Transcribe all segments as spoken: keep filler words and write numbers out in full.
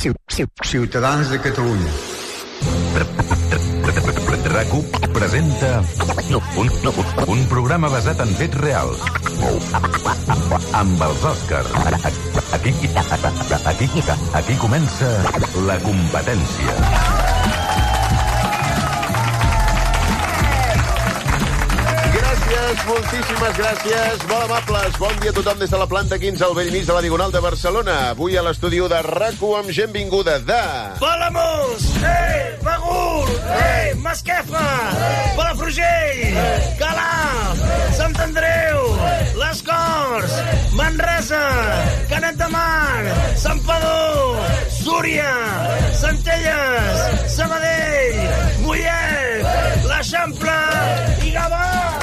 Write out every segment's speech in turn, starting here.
Ciutadans de Catalunya. RAC1 presenta un, un programa basat en fets reals amb els Òscars. Aquí, aquí, aquí comença La Competència. Moltíssimes gràcies, molt amables. Bon dia a tothom des de la planta quinze al bell mig de la Diagonal de Barcelona. Avui a l'estudi de RAC1 amb gent vinguda de... Palamós! Ei! Begur! Ei! Masquefa! Palafrugell! Calaf! Sant Andreu! Les Corts! Manresa! Canet de Mar! Santpedor! Súria! Centelles! Sabadell! Mollet! L'Eixample! I Gavà!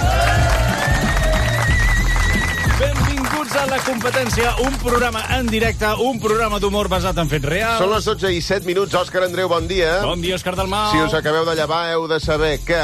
Benvinguts a La Competència, un programa en directe, un programa d'humor basat en fets reals. Són les dotze i set minuts. Òscar Andreu, bon dia. Bon dia, Òscar Dalmau. Si us acabeu de llevar, heu de saber que...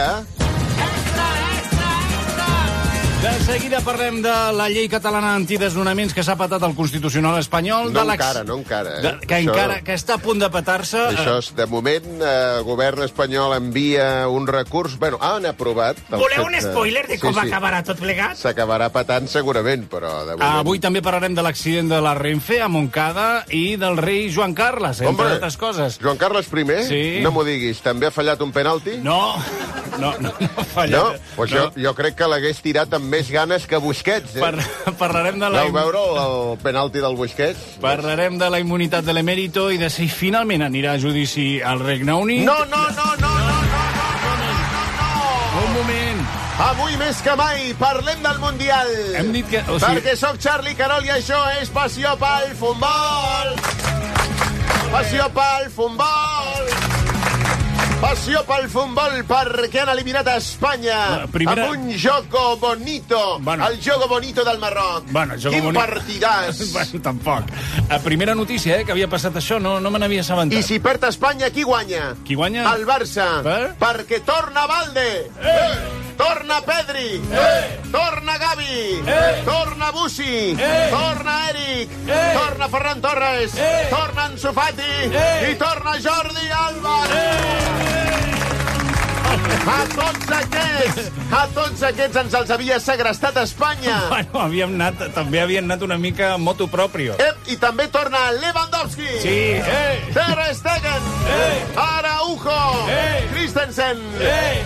De seguida parlem de la llei catalana antidesnonaments que s'ha patat al Constitucional espanyol. No de encara, no encara. Eh? De, que això... encara, que està a punt de petar-se. Això és, de moment, el eh, govern espanyol envia un recurs... Bueno, han aprovat... Voleu un fet, spoiler de com sí, sí. acabarà tot plegat? S'acabarà patant segurament, però de moment... Avui també parlarem de l'accident de la Renfe a Montcada i del rei Joan Carles, entre Hombre, altres coses. Joan Carles primer? Sí. No m'ho diguis. També ha fallat un penalti? No, no, no, no ha fallat. No? Pues no. Jo, jo crec que l'hagués tirat amb més ganes que Busquets, eh? Par parlarem de la... Vau veure el, el penalti del Busquets? Parlarem de la immunitat de l'emèrito i de si finalment anirà a judici al Regne Unit. No, no, no, no, no, no, no, no, no, no. Un moment. Avui més que mai parlem del Mundial. Hem dit que... O sigui... Perquè sóc Charlie Carol i això és Passió pel Futbol. Passió pel Futbol. Passió pel futbol perquè han eliminat a Espanya primera... amb un jogo bonito, bueno. El jogo bonito del Marroc. Bueno, Quin boni... partidàs. Bueno, tampoc. A primera notícia, eh, que havia passat això, no, no me n'havia assabentat. I si perd Espanya, qui guanya? Qui guanya? El Barça. Per? Perquè torna Valde. Eh! Torna Pedri. Eh! Torna Gavi. Eh! Torna Bussi. Eh! Torna Eric. Eh! Torna Ferran Torres. Eh! Torna Ansu Fati. Eh! I torna Jordi Alba. Eh! A tots aquests, a tots aquests ens els havia segrestat Espanya. Bueno, havíem anat, també havien anat una mica motu proprio. Eh, I també torna Lewandowski. Sí. Eh. Ter Stegen. Eh. Araujo. Eh. Christensen. Eh.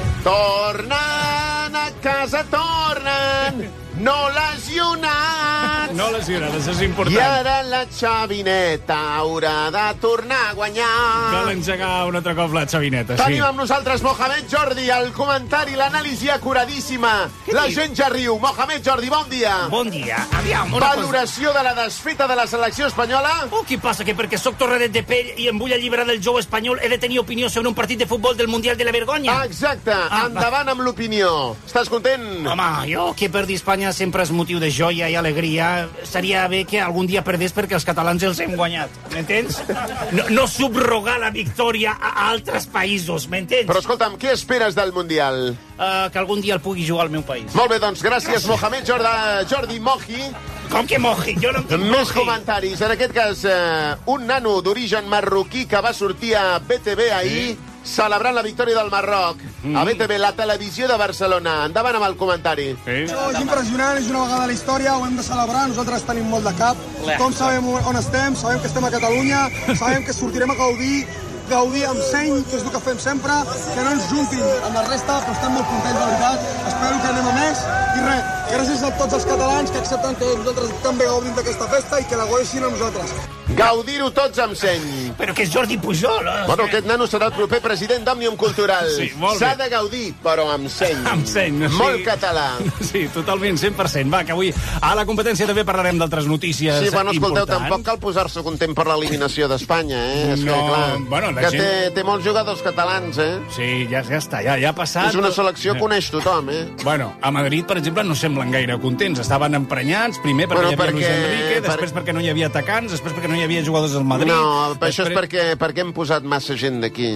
Tornen a casa, tornen. No lesionats. No lesionats, això és important. I ara la xavineta haurà de tornar a guanyar. Cal engegar un altre cop la xavineta, sí. Tenim amb nosaltres Mohamed Jordi, el comentari, l'anàlisi acuradíssima. La gent ja riu. Mohamed Jordi, bon dia. Bon dia. Aviam, una Valoració cosa... de la desfeta de la selecció espanyola? Oh, què passa? Que perquè sóc torradet de pell i em vull alliberar del jou espanyol he de tenir opinió sobre un partit de futbol del Mundial de la Vergonya? Ah, exacte. Ah, endavant va. amb l'opinió. Estàs content? Home, jo que perdi Espanya sempre és motiu de joia i alegria. Seria bé que algun dia perdés perquè els catalans els hem guanyat. M'entens? No, no subrogar la victòria a altres països, m'entens? Però escolta'm, què esperes del Mundial? Uh, que algun dia el pugui jugar al meu país. Molt bé, doncs gràcies, Mohamed Jordi, Jordi Moji. Com que moji? Jo no em dic Més moji. comentaris. En aquest cas, eh, un nano d'origen marroquí que va sortir a B T V ahir celebrant la victòria del Marroc. Mm. A B T V, la televisió de Barcelona. Endavant amb el comentari. Sí. Això és impressionant, és una vegada a la història, ho hem de celebrar, nosaltres tenim molt de cap. Com sabem on estem, sabem que estem a Catalunya, sabem que sortirem a gaudir, gaudir amb seny, que és el que fem sempre, que no ens juntin amb la resta, però estem molt contents, de veritat. Espero que anem a més. I res, gràcies a tots els catalans que accepten que nosaltres també gaudim d'aquesta festa i que la gaudeixin a nosaltres. Gaudir-ho tots amb seny. Però que és Jordi Pujol. Eh? Bueno, aquest nano serà el proper president d'Òmnium Cultural. Sí, molt bé. S'ha de gaudir, però amb seny. Amb seny. Sí. Molt català. Sí, totalment, cent per cent. Va, que avui a La Competència també parlarem d'altres notícies Sí, bueno, escolteu, importants. tampoc cal posar-se content per l'eliminació d'Espanya, eh? És No, que, clar, bueno, la que gent- té, té molts jugadors catalans, eh? Sí, ja, ja està, ja, ja ha passat. És una selecció Sí. que coneix tothom, eh? Bueno, a Madrid, per exemple, no semblen gaire contents. Estaven emprenyats, primer perquè Bueno, hi havia perquè- Luis Enrique, després per- perquè no hi havia atacants, després perquè no hi havia jugadors del Madrid. No, però això és després... perquè, perquè hem posat massa gent d'aquí.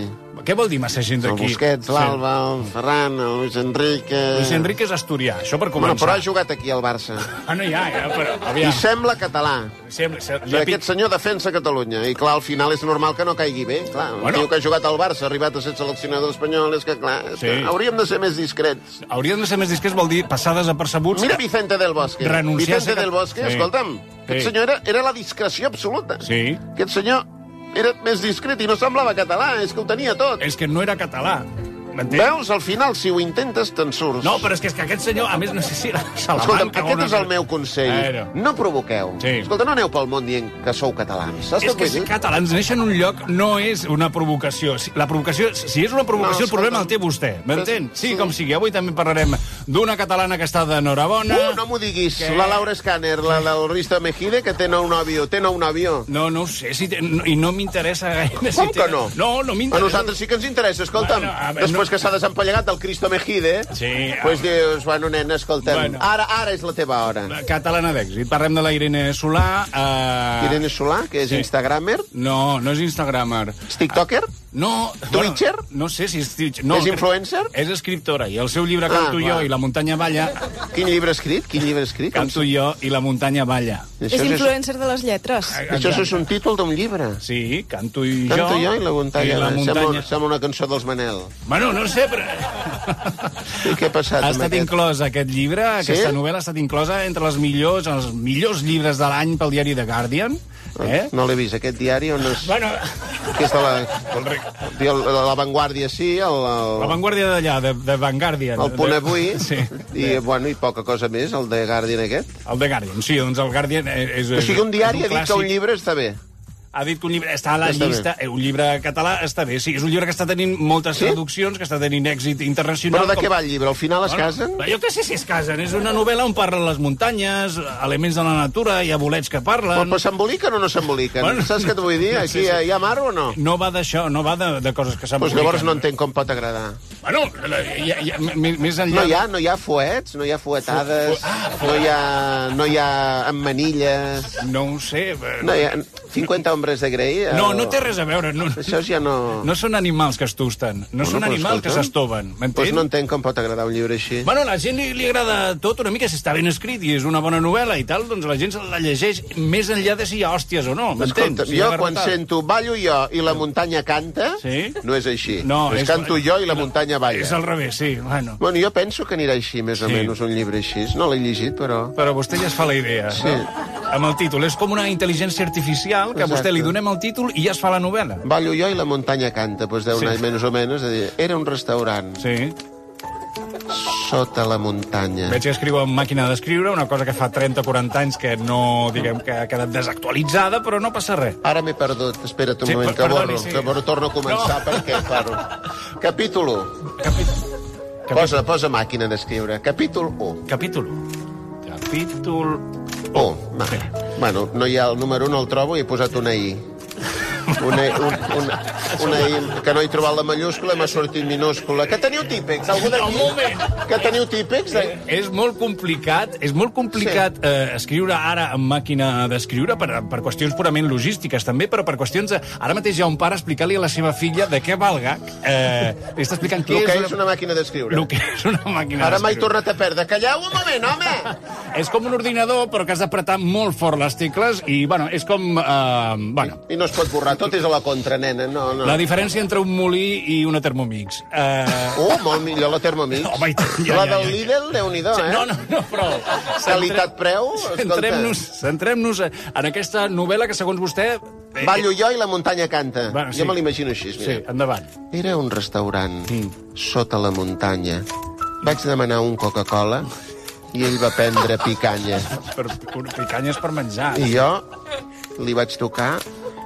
què vol dir massa gent El d'aquí? Busquets, l'Alba, el Ferran, el Luis Enrique... Luis Enrique és asturià, això per Bueno, començar. però ha jugat aquí al Barça. Ah, no, ja, ja, però... I Aviam. sembla català. Sembla, sembla, I aquest senyor defensa Catalunya. I, clar, al final és normal que no caigui bé. Clar, un Bueno. tio que ha jugat al Barça, ha arribat a ser seleccionador espanyol, és que, clar, és Sí. que hauríem de ser més discrets. Hauríem de ser més discrets, vol dir passar desapercebuts. Mira Vicente del Bosque. Renunciar a Vicente ser del cat- Bosque, Sí. escolta'm, aquest Sí. senyor era, era la discreció absoluta. Sí. Aquest senyor era més discret i no semblava català, és que ho tenia tot. És que no era català. M'entens? Veus? Al final, si ho intentes, te'n surts. No, però és que, és que aquest senyor, a més, no sé si era Salamanca... Escolta'm, o aquest una és el cosa- meu consell. Era. No provoqueu. Sí. Escolta, no aneu pel món dient que sou catalans. Saps És què que vull si dir? catalans neixen en un lloc no és una provocació. Si- La provocació, si és una provocació, No, el problema el escolta'm. té vostè. M'entén? Sí, Sí. com sigui. Avui també parlarem d'una catalana que està d'enhorabona. Uh, no m'ho diguis. Què? La Laura Scanner, la del Risto Mejide, que té nou nòvio. Té nou nòvio. No, no ho sé, si té, no, i no m'interessa gaire. Com si té... que no? No, no A m'interessa. nosaltres sí que ens interessa, escolta'm. Bueno, a veure, Després no- que s'ha desempallegat del Cristo Mejide, Sí, pues dius, bueno, nena, escolta'm, Bueno. ara, ara és la teva hora. Catalana d'èxit. Parlem de la Irene Solà. Uh... Irene Solà, que és Sí. instagramer, No, no és instagramer. és tiktoker, No. Twitcher? Bueno, no sé si és Twitcher. No, és influencer. És escriptora, i el seu llibre Ah, Canto jo clar. i la muntanya balla... Quin llibre ha escrit? Quin llibre ha escrit? Com Canto jo i la muntanya balla. Això És és, influencer de les lletres. això és un títol d'un llibre. Sí, canto i jo... Canto jo i la muntanya. I la Sembla, muntanya... sembla una cançó dels Manel. Bueno, no sé, però... I què ha passat Ha amb estat aquest? inclòs aquest llibre, aquesta Sí? novel·la ha estat inclosa entre les millors, els millors llibres de l'any pel diari The Guardian. Eh? No l'he vist, aquest diari on és... Bueno, Que és de la... el- La Vanguardia, sí, el... el... la vanguardia d'allà, de, de Vanguardian. El punt de- avui, Sí, i, bueno, i poca cosa més, el de Guardian aquest. el The Guardian, sí, doncs el Guardian és... O sigui, un diari és ha dit que un clàssic. llibre està bé. Ha dit que un llibre està a la Està llista, eh, un llibre català està bé, sí, és un llibre que està tenint moltes Sí? traduccions, que està tenint èxit internacional. Però de com- què va el llibre? Al final es casen? Bueno, jo què sé si es casen, és una novel·la on parlen les muntanyes, elements de la natura, hi ha bolets que Però, parlen... però s'emboliquen o no s'emboliquen? Bueno, Saps què et vull dir? Aquí sí, sí. hi ha mar o no? No va d'això, no va de, de coses que Doncs s'emboliquen. llavors no entenc com pot agradar. Bueno, hi ha, hi ha, m- més enllà... No hi ha, no hi ha fuets, no hi ha fuetades, no hi ha, no hi ha emmanilles, No ho sé... eh, no hi ha... cinquanta hombres de Grey... eh, No, no té res a veure. No, Això ja no... no són animals que es tusten, no Bueno, són però animals que escolta'm, s'estoven, Doncs m'entens? no entenc com pot agradar un llibre així. Bueno, a la gent li, li agrada tot una mica, si està ben escrit i és una bona novel·la i tal, doncs la gent se la llegeix més enllà de si hi ha hòsties o no, m'entens? Escolta, Si hi ha jo quan garrotada. sento ballo jo i la muntanya canta, Sí? no és així. No, és és- canto jo i la muntanya balla. És al revés, sí, bueno. Bueno, jo penso que anirà així, més o Sí. menys, un llibre així. No l'he llegit, però... Però vostè ja es fa la idea. Sí. No? Amb el títol. És com una intel·ligència artificial que a vostè Exacte. li donem el títol i ja es fa la novel·la. Ballo jo i la muntanya canta, doncs deu Sí. anar menys o menys. A dir, era un restaurant Sí. sota la muntanya. Veig que escriu amb màquina d'escriure, una cosa que fa trenta o quaranta anys que no, diguem, que ha quedat desactualitzada, però no passa res. Ara m'he perdut. Espera't un Sí, moment, per- que perdoni, borro. sí. Que borro, torno a començar, No. perquè, claro. Capítol u. Posa, posa màquina d'escriure. Capítol u. Capítol u. Capítol... Oh, va. Bueno, no hi ha el número un, no el trobo i he posat una I. Una, un, una, una I, que no he trobat la mayúscula i m'ha sortit minúscula. Que teniu típex? Algú d'aquí? Un moment. Que teniu típex? De... És molt complicat, és molt complicat sí. eh, escriure ara amb màquina d'escriure per, per qüestions purament logístiques també, però per qüestions de... Ara mateix hi ha un pare explicant-li a la seva filla de què valga, eh, li està explicant què El que és, és una màquina d'escriure. el que és una màquina Ara m'he d'escriure. tornat a perdre. Calleu un moment, home! És com un ordinador, però que has d'apretar molt fort les tecles i, bueno, és com... Eh, bueno, I no es pot borrar. Tot és a la contra, nena. No, no. la diferència entre un molí i una Thermomix. Eh, Oh, molt millor la Thermomix. Home, i tant, ja, la ja, del ja. Lidl, Déu-n'hi-do, eh? no, no, no, però... Qualitat-preu, escolta. Centrem-nos centrem-nos en aquesta novel·la que, segons vostè... eh, Ballo jo i la muntanya canta. Bueno, sí. Jo me l'imagino així, Sí, mira. endavant. Era un restaurant Mm. sota la muntanya. Vaig demanar un Coca-Cola i ell va prendre picanya. Per, per, picanyes per menjar. I jo li vaig tocar...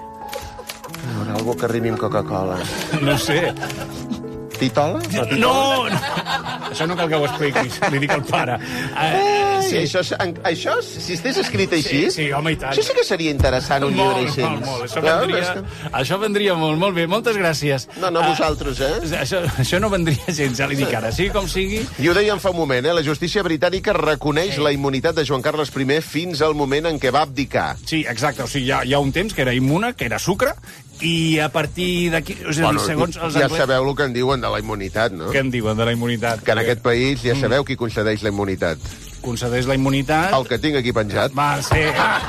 A veure, algú que rimi amb Coca-Cola. No sé. Titola? No, titola? No, no. Això no cal que ho expliquis, li dic al pare. Uh, Ai, sí. això, en, això, si estigués escrit així... Sí, sí, home, i tant. Això sí que seria interessant, un Molt, llibre així. molt, molt. Això Veus? vendria, És que- això vendria molt, molt bé. Moltes gràcies. No, no, Ah, vosaltres, eh? Això, això no vendria gens, ja li dic ara. Sí, com sigui... I ho dèiem fa un moment, eh? La justícia britànica reconeix la immunitat de Joan Carles I fins al moment en què va abdicar. Sí, exacte. O sigui, hi ha, hi ha un temps que era immune, que era sucre, I a partir d'aquí... O sigui, Bueno, segons els ja anglesos... sabeu el que en diuen de la immunitat, no? Què en diuen de la immunitat? Que en aquest país ja sabeu qui concedeix la immunitat. Concedeix la immunitat... El que tinc aquí penjat. Va, sí.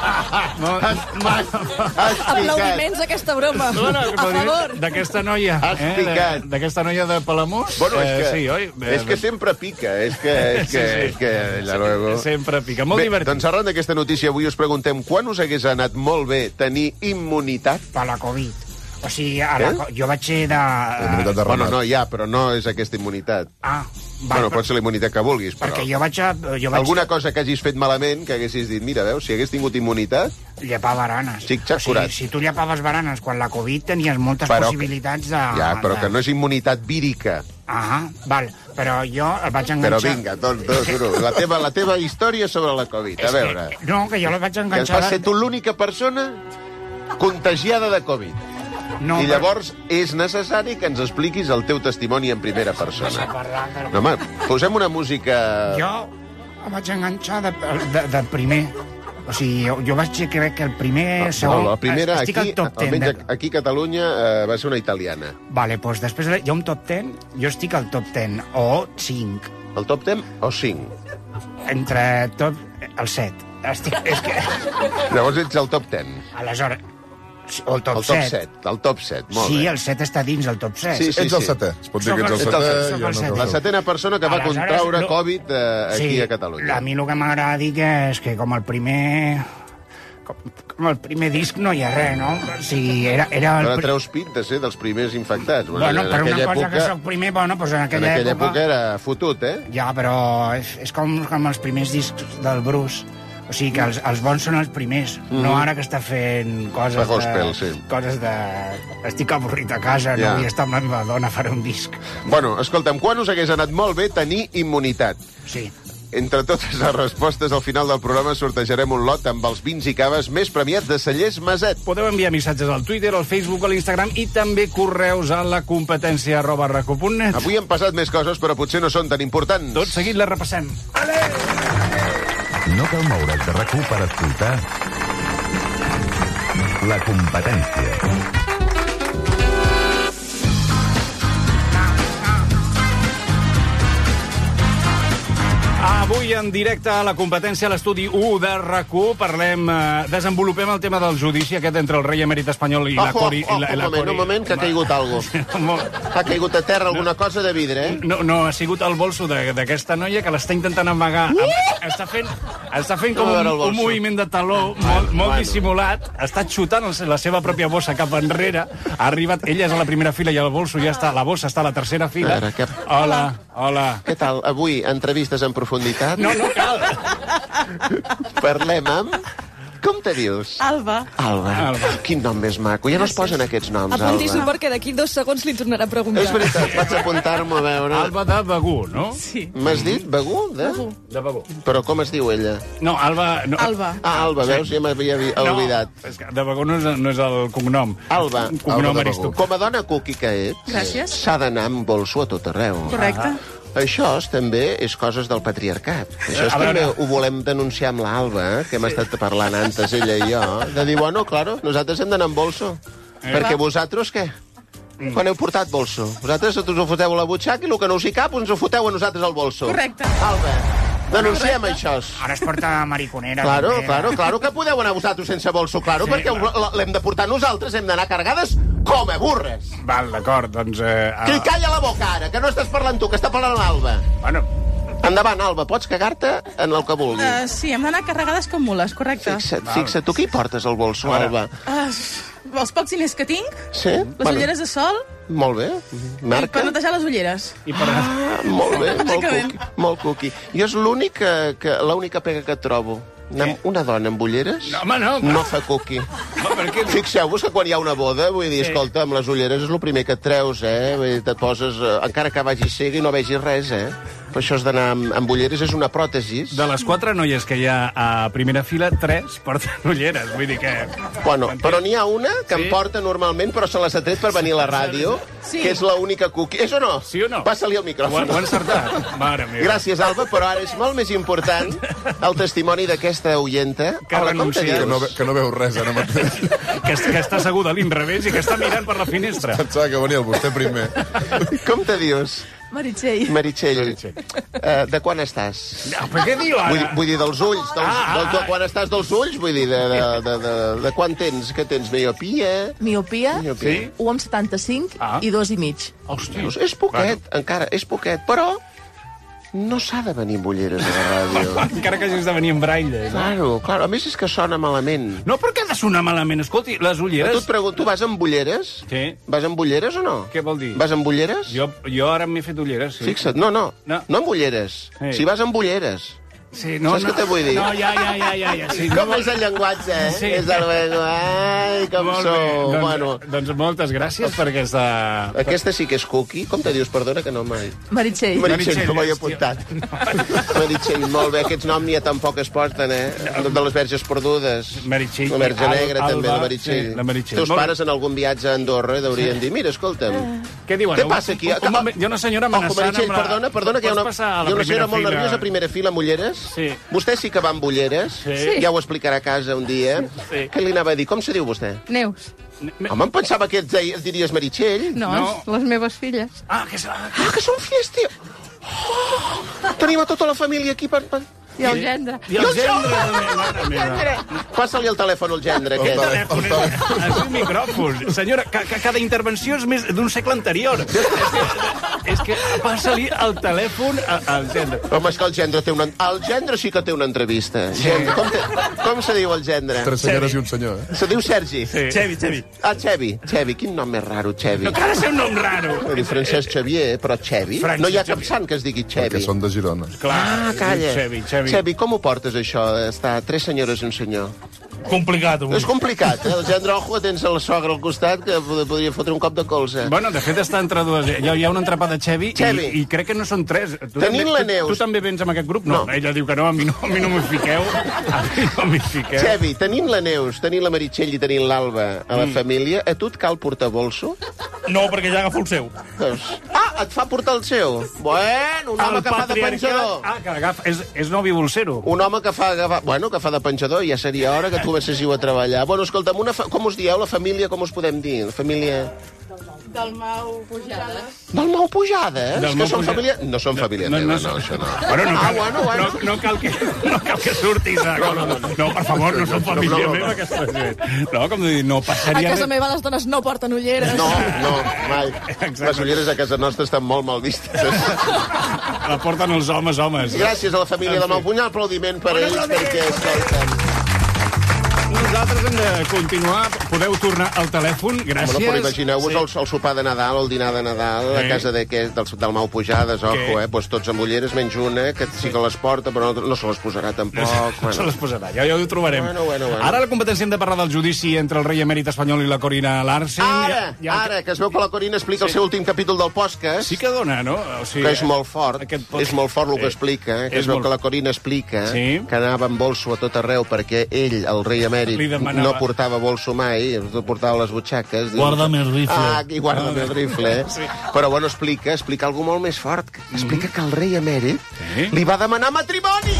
No, Has, has, has Aplaudiments a aquesta broma. no, no, A favor. d'aquesta noia. Has eh, picat. de- D'aquesta noia de Palamós. Bueno, és que, eh, sí, oi? és que sempre pica, és que... És que, Sí, sí. és que ja luego... Sempre pica. Molt Bé, divertit. doncs arran d'aquesta notícia avui us preguntem quan us hagués anat molt bé tenir immunitat? Per la Covid. O sigui, a Què? la, co- jo vaig ser de... Immunitat de Bueno, ramat. no, ja, però no és aquesta immunitat. Ah, Bueno, però- pot ser la immunitat que vulguis, però... Perquè jo vaig a... Jo vaig Alguna cosa que hagis fet malament, que haguessis dit, mira, veus, si hagués tingut immunitat... llepar baranes. Xic-xac o sigui, curat. si tu llepaves baranes quan la Covid tenies moltes Però que- possibilitats de... Ja, però de... que no és immunitat vírica. Ah, val. Però jo el vaig Però enganxar... vinga, doncs, doncs, Uru, la teva, la teva història sobre la Covid. A És veure, Que, no, que jo la vaig que enganxar... vas ser tu l'única persona contagiada de Covid. No, I però- llavors és necessari que ens expliquis el teu testimoni en primera persona. Parlar, però... No, home, posem una música... Jo la vaig enganxar de, de, de primer. O sigui, jo, jo vaig ser, crec que el primer... segon, No, la primera, estic aquí, al top ten. almenys De... aquí a Catalunya, eh, va ser una italiana. Vale, doncs després hi ha un top ten, jo estic al top ten, o cinc, El top ten o cinc? entre top... el set. Estic, és que... Llavors ets el top ten. Aleshores... O el top, El top set. set. El top set, molt Sí, bé. el set està dins el top set. Sí, sí. Ets el setè. Es pot dir que ets el Soc el- setè. soc el i jo no setè. que el La setè. setena persona que va Aleshores, contraure lo- Covid eh, aquí a Catalunya. A mi el que m'agrada dir que és que com el primer... Com, com el primer disc no hi ha res, no? O sigui, era... era el Ara pri- treus pit de ser dels primers infectats. Bueno, en per una aquella cosa època, que soc primer, bueno, doncs en en aquella, aquella època era fotut, eh? Ja, però és, és com, com els primers discs del Bruce. O sigui, que els, els bons són els primers, mm. no ara que està fent coses Fa gospel, de... sí. Coses de... Estic avorrit a casa, Ja. no vull estar amb la meva dona a fer un disc. Bueno, escolta'm, quan us hagués anat molt bé tenir immunitat? Sí. Entre totes les respostes, al final del programa sortejarem un lot amb els vins i caves més premiats de Cellers Maset. Podeu enviar missatges al Twitter, al Facebook, a l'Instagram i també correus a la competència arroba raco punt net. Avui han passat més coses, però potser no són tan importants. Tot seguit la repassem. No cal moure's de RAC u per escoltar La competència. Avui en directe a la competència a l'estudi u de RAC u parlem, eh, desenvolupem el tema del judici aquest entre el rei emèrit espanyol i la Ojo, Cori... ojo, i la, i un la moment, Cori... un moment, que ha caigut algo. Molt- Ha caigut a terra alguna cosa de vidre, eh? No, no, ha sigut el bolso de- d'aquesta noia que l'està intentant amagar. Amb, està fent, està fent com A veure un, el bolso. un moviment de taló molt, molt bueno. dissimulat. Està xutant el- la seva pròpia bossa cap enrere. Ha arribat, ella és a la primera fila i el bolso ja està, la bossa està a la tercera fila. A veure, què- Hola, hola. Què tal? Avui, entrevistes en profunditat? No, no cal. Parlem amb... Com te dius? Alba, Alba. Alba. Quin nom més maco. Ja no es posen aquests noms, apuntis-ho Alba. perquè d'aquí dos segons li tornarà a preguntar. És veritat, vaig apuntar-m'ho a veure. Alba de Begú, no? Sí. M'has dit Begú? De? De Begú. Però com es diu ella? No, Alba... No, Alba. Ah, Alba, veus? Ja m'havia vi- oblidat. No, és que de Begú no és, no és el cognom. Alba, Un cognom Alba de aristocràtic. com a dona cookie que ets, Gràcies. s'ha d'anar amb bolso a tot arreu. Correcte. Això és, també és coses del patriarcat. Això és, A veure. també ho volem denunciar amb l'Alba, eh, que hem estat parlant antes, ella i jo, de dir, bueno, claro, nosaltres hem d'anar amb bolso. Eh. Perquè vosaltres, què? Mm. Quan heu portat bolso? Vosaltres us ho foteu a la butxaca i el que no us hi cap us ho foteu a nosaltres al bolso. Correcte. Alba, denunciem això. Ara es porta mariconera. Claro, també. claro, claro que podeu anar vosaltres sense bolso, claro, Sí, perquè clar. l- l'hem de portar nosaltres, hem d'anar carregades com a burres. Val, d'acord, doncs... Eh, Que ah, li calla la boca ara, que no estàs parlant tu, que està parlant l'Alba. bueno, Endavant, Alba, pots cagar-te en el que vulguis. Uh, sí, hem d'anar carregades com mules, correcte. Fixa't, fixa't, tu què hi portes al bolso, A veure. Alba? Uh, els pocs diners que tinc, Sí? les ulleres de sol, Molt bé, i marca. per netejar les ulleres. i per... Ah, molt bé, molt Bàsicament. cuqui, molt cuqui. Jo és l'únic que, que, l'única pega que et trobo. Anar amb una dona amb ulleres No, home, no. no fa cuqui. No, per què? Fixeu-vos que quan hi ha una boda, vull dir, Sí. escolta, amb les ulleres és el primer que et treus, eh? Vull dir, te't poses, eh, encara que vagis cega i no vegis res, eh? Per això has d'anar amb, amb ulleres, és una pròtesis. De les quatre noies que hi ha a primera fila, tres porten ulleres. Vull dir que... Bueno, però n'hi ha una que Sí. em porta normalment, però se les ha tret per venir a la ràdio, Sí. que és l'única cookie. És o no? Sí o no? Passa-li el Ho, micròfon. ho ha encertat. Mare meva. Gràcies, Alba, però ara és molt més important el testimoni d'aquesta oienta. Que ha Hola, com te renunciat. Que no, dius? ve- que no veu res ara mateix. Que, que està asseguda a l'inrevés i que està mirant per la finestra. Pensava que venia el vostè primer. Com te dius? Meritxell. Meritxell. Meritxell. Uh, de quan estàs? Ah, però què diu Vull, ara? vull dir, dels ulls. Dels, Ah, ah, del, de, ah. quan estàs dels ulls, vull dir, de, de, de, de, de quan tens? Què tens? Miopia? Miopia, Miopia. Sí? un coma setanta-cinc Ah. i dos i mig. Hòstia. Doncs és poquet, encara, és poquet, però no s'ha de venir amb ulleres a la ràdio. Encara que hagis de venir en braille. No? Claro, claro, a més és que sona malament. No, però què ha de sonar malament? Escolti, les A tu ulleres... et pregunto, tu vas amb ulleres? Sí. Vas amb ulleres o no? Què vol dir? Vas amb ulleres? Jo, jo ara m'he fet ulleres, sí. Fixa't, no, no, No. no, no amb ulleres. Sí. Si vas amb ulleres. Sí, no, Saps no, què te vull dir? No, ja, ja, ja, ja, ja. Sí, Com és el llenguatge, eh? Sí. És el verbo, ai, com Molt bé. sou. Doncs, Bueno, doncs moltes gràcies per aquesta... aquesta sí que és cookie. Com te dius? Perdona, que no mai. Meritxell. Meritxell, no m'ho he hòstia. apuntat. Meritxell, molt bé. Aquests noms ja tampoc es porten, eh? De les verges perdudes. Meritxell. La verge Al- negra, també, Alba, la Meritxell. sí, la Meritxell. Teus Molt pares en algun viatge a Andorra deurien dir, mira, escolta'm, Què diuen? què passa aquí? Un, un, moment, hi ha una senyora Ojo, amenaçant Meritxell, amb la... perdona, perdona, que hi ha una, Pots passar a hi la ha una senyora primera molt fila? nerviosa a primera fila amb ulleres. Sí. Vostè sí que va amb ulleres. Sí. Ja ho explicarà a casa un dia. Sí. Què li anava a dir? Com se diu vostè? Neus. Home, em pensava que et, deia, et diries Meritxell. No, No. no, les meves filles. Ah, que... s'ha- Ah, que són filles, tio. Oh, tenim a tota la família aquí per... per... I el gendre. I el gendre, també, mare meva. Passa-li el telèfon al gendre, El aquest. telèfon. Telèfon, és- és un micròfon. Senyora, ca, ca, cada intervenció és més d'un segle anterior. És que, és que passa-li el telèfon a- al gendre. Home, és que el gendre té una... El gendre sí que té una entrevista. Gendre, com, te... com se diu el gendre? Tres senyores i un senyor, eh? Se diu Sergi. Sí. Xevi, Xevi. Ah, Xevi. Xevi, quin nom més raro, Xevi. No, que ha de ser un nom raro. No diu Francesc Xavier, però Xevi? Francesc No hi ha cap Xavier. sant que es digui Que Xevi. són de Girona. Clar, Ah, calla. Xevi, Xevi. Xevi, com ho portes, això, d'estar tres senyores i un senyor? Complicat, avui. És complicat, eh? El gendre, ojo, tens la sogra al costat que pod- podria fotre un cop de colze. Bueno, de fet, està entre dues. Hi ha, hi ha un entrepà de Xevi, Xevi. I, i crec que no són tres. Tu Tenint també, la tu- Neus. Tu, també vens amb aquest grup? No. No. Ella diu que no, a mi no, a mi no m'hi fiqueu. A mi no m'hi fiqueu. Xevi, tenint la Neus, tenint la Meritxell i tenint l'Alba a la família, a tu et cal portar bolso? No, perquè ja agafo el seu. Doncs... Ah, et fa portar el seu. Bueno, un home El que fa de penjador. Ah, que agafa, és, és novi bolsero. Un home que fa, agafar- bueno, que fa de penjador, ja seria hora que tu comencéssiu a treballar. Bueno, escolta'm, una fa... com us dieu, la família, com us podem dir? La família... Del Mau Pujades. Del Mau Pujades? Del que Mau són Puja- família... No són família No, meva, no, no, això no. Bueno, no Ah, cal, bueno, bueno. No, no, cal que, no cal que surtis. A... No, no, no, no, per favor, no són família No, no, no. meva, aquesta gent. No, com dir, no A passaria casa res. meva les dones no porten ulleres. No, no, mai. Exacte. Les ulleres a casa nostra estan molt mal vistes. La porten els homes, homes. Gràcies a la família de Mau Punyal, aplaudiment per ells, perquè, escolta'm... Nosaltres hem de continuar. Podeu tornar al telèfon. Gràcies. Bueno, però imagineu-vos el, el sopar de Nadal, el dinar de Nadal, Sí. a casa de, que, del, del Mau Pujades, ojo, Què? eh? Pues tots amb ulleres, menys una, que sí que les porta, però no, no se les posarà tampoc. No se les posarà, ja, ja ho trobarem. Bueno, bueno, bueno. Ara a la competència hem de parlar del judici entre el rei emèrit espanyol i la Corina Larsen. Ara, Ja- ja- ara, que es veu que la Corina explica el seu últim capítol del podcast, Sí que dona, no? O sigui, que és molt fort, aquest podcast- és molt fort el que Eh, explica, que és es veu molt- que la Corina explica Sí. que anava amb bolso a tot arreu perquè ell, el rei emèrit, Li demanava- no portava bolso mai, no portava les butxaques. Diu, Guarda'm el rifle. Ah, aquí guarda'm el rifle. Sí. Però bueno, explica, explica alguna molt més fort. Explica que el rei emèrit Sí. li va demanar matrimoni!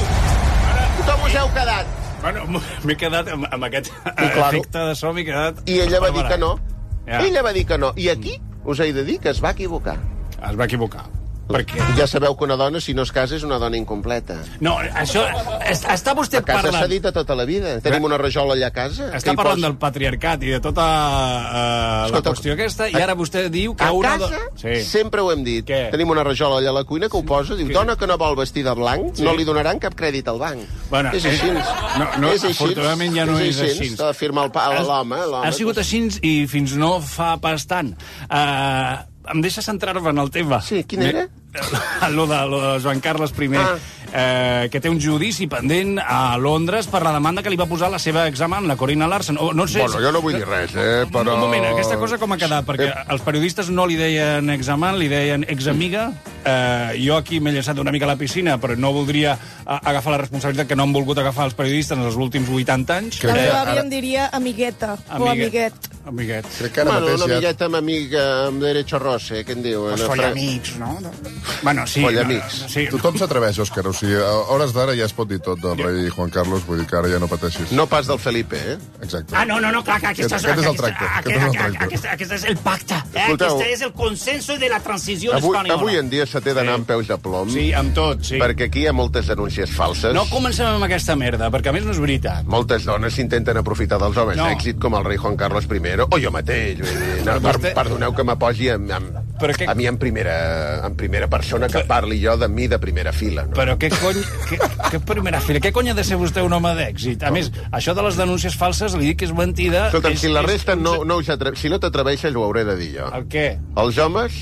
Com us heu quedat? Bueno, m'he quedat amb, amb aquest claro. efecte de so, m'he quedat... I ella va dir que no. Ja. Ella va dir que no. I aquí us he de dir que es va equivocar. Es va equivocar. Perquè... Ja sabeu que una dona, si no es casa, és una dona incompleta. No, això... es- Està vostè A casa s'ha parlant... dit a tota la vida. Tenim una rajola allà a casa. Està que hi parlant posa- del patriarcat i de tota uh, la Escolta, qüestió aquesta, i ara vostè diu que A una... casa, Sí. sempre ho hem dit. Què? Tenim una rajola allà a la cuina que ho posa, diu, dona que no vol vestir de blanc, Sí. no li donaran cap crèdit al banc. Bueno, és així. eh, no, no, és així. afortunadament ja no és així. S'ha de firmar el pa a l'home. l'home. Ha sigut així i fins no fa pas tant. Uh, em deixa centrar-me en el tema. Sí, quin era? Lo de, lo de Joan Carles I, Ah. eh, que té un judici pendent a Londres per la demanda que li va posar la seva examant, la Corina Larsen. O, no sé, Bueno, jo no vull dir res, eh, però... Un moment, aquesta cosa com ha quedat? Perquè Eh. els periodistes no li deien examant, li deien examiga. Eh, jo aquí m'he llançat una mica a la piscina, però no voldria a, agafar la responsabilitat que no han volgut agafar els periodistes en els últims vuitanta anys. La que meva ara- àvia em diria amigueta o Amiguet. amiguet. Amiguet. Crec que ara Bueno, mateix una ja... amigueta amb amiga amb derecho roce, què en diu? Pues En fran- follamics, no? Bueno, sí. Follamics. no, sí. Tothom s'atreveix, Òscar. O sigui, a hores d'ara ja es pot dir tot del rei Juan Carlos, vull dir que ara ja no pateixis. No pas del Felipe, eh? Exacte. Ah, no, no, no, clar, clar, aquesta Aquest- aquest és el aquesta- tracte, aquest- aquest és el aquest- tracte. Aquest, aquest és el pacte. Eh? Escolteu. Aquest és el consenso de la transició Avui, espanyola. avui en dia se té d'anar amb peus de plom, Sí, amb tot, sí. perquè aquí hi ha moltes denúncies falses. No comencem amb aquesta merda, perquè a més no és veritat. Moltes dones s'intenten aprofitar dels homes No. d'èxit, com el rei Juan Carlos I, o jo mateix. Vull dir, no, per, vostè- Perdoneu que m'aposi amb, amb, Però què- a mi en primera, en primera persona, que parli jo de mi de primera fila. No? Però què cony... Què, què primera fila? Què cony ha de ser vostè un home d'èxit? A més, això de les denúncies falses, li dic que és mentida. Escolta'm, és, si la és resta un- no, no us atre... si no t'atreveixes, ho hauré de dir jo. El què? Els homes,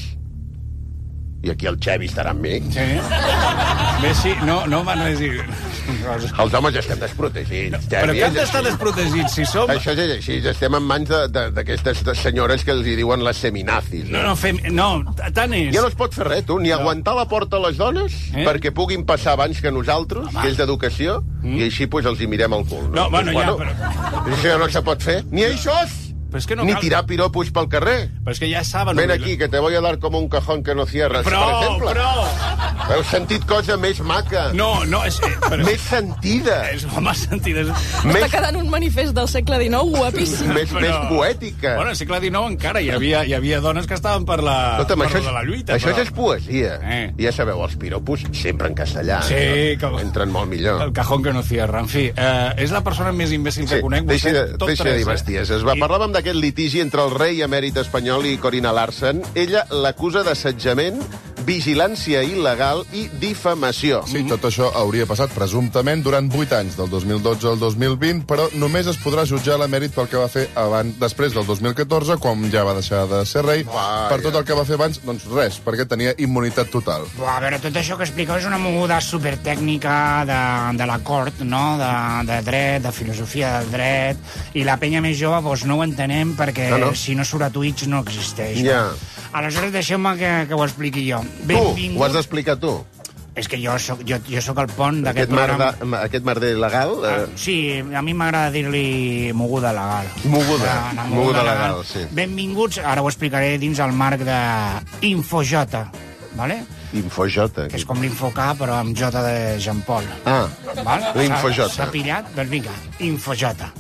i aquí el Xevi estarà amb mi, Sí? Bé, sí, no, no van a dir... els homes estem desprotegits. Però Xevi, que hem és d'estar així. desprotegits si som... Això és així, estem en mans de- de- d'aquestes senyores que els hi diuen les seminazis. No, no, fem... No, tant és... Ja no es pot fer res, tu, ni aguantar la porta a les dones Eh? perquè puguin passar abans que nosaltres, que és d'educació, i així pues, els hi mirem el cul. No, bueno, ja, però... Això no se pot fer. Ni això, Però és que no ni cal... tirar piropos pel carrer. Però és que ja saben... Ven aquí, que te voy a dar como un cajón que no cierras, per Prou, exemple. prou! Heu sentit cosa més maca, No, no, és... eh, Però... més sentida, És home sentit... És... Està més, quedant un manifest del segle dinou guapíssim. més, Però- més poètica. Bueno, al segle dinou encara hi havia, hi havia dones que estaven per la, Escolta'm, per això, de la és, lluita. això però... és poesia. Eh. I ja sabeu, els piropos sempre en castellà. Sí, no? com- Entren molt millor. El cajón que no cierra. En fi, eh, és la persona més imbècil que Sí, conec. deixi de, tot deixi de dir tres, bestieses. Va, I- parlàvem d'aquest litigi entre el rei emèrit espanyol i Corina Larsen. Ella l'acusa d'assetjament, vigilància il·legal i difamació. Sí, tot això hauria passat presumptament durant vuit anys, del dos mil dotze al dos mil vint, però només es podrà jutjar l'emèrit pel que va fer abans, després del dos mil catorze, quan ja va deixar de ser rei. Vaja. Per tot el que va fer abans, doncs res, perquè tenia immunitat total. Buah, a veure, tot això que expliqueu és una moguda supertècnica de, de la cort, no? De, de dret, de filosofia del dret, i la penya més jove doncs, no ho entenem perquè No, no. si no surt a Twitch no existeix. Ja. No? Aleshores, deixeu-me que, que ho expliqui jo. Tu, ho has d'explicar tu. És que jo soc, jo, jo soc el pont d'aquest Aquest merda, programa. aquest merder legal... Ah, Eh, sí, a mi m'agrada dir-li moguda legal. Moguda, La- la moguda legal, sí. Benvinguts, ara ho explicaré dins el marc de Infojota, ¿vale? Infojota. Que és com l'Infocar, però amb J de Jean Paul. Ah, Val? l'Infojota. S'ha s'ha pillat? Doncs vinga, Infojota.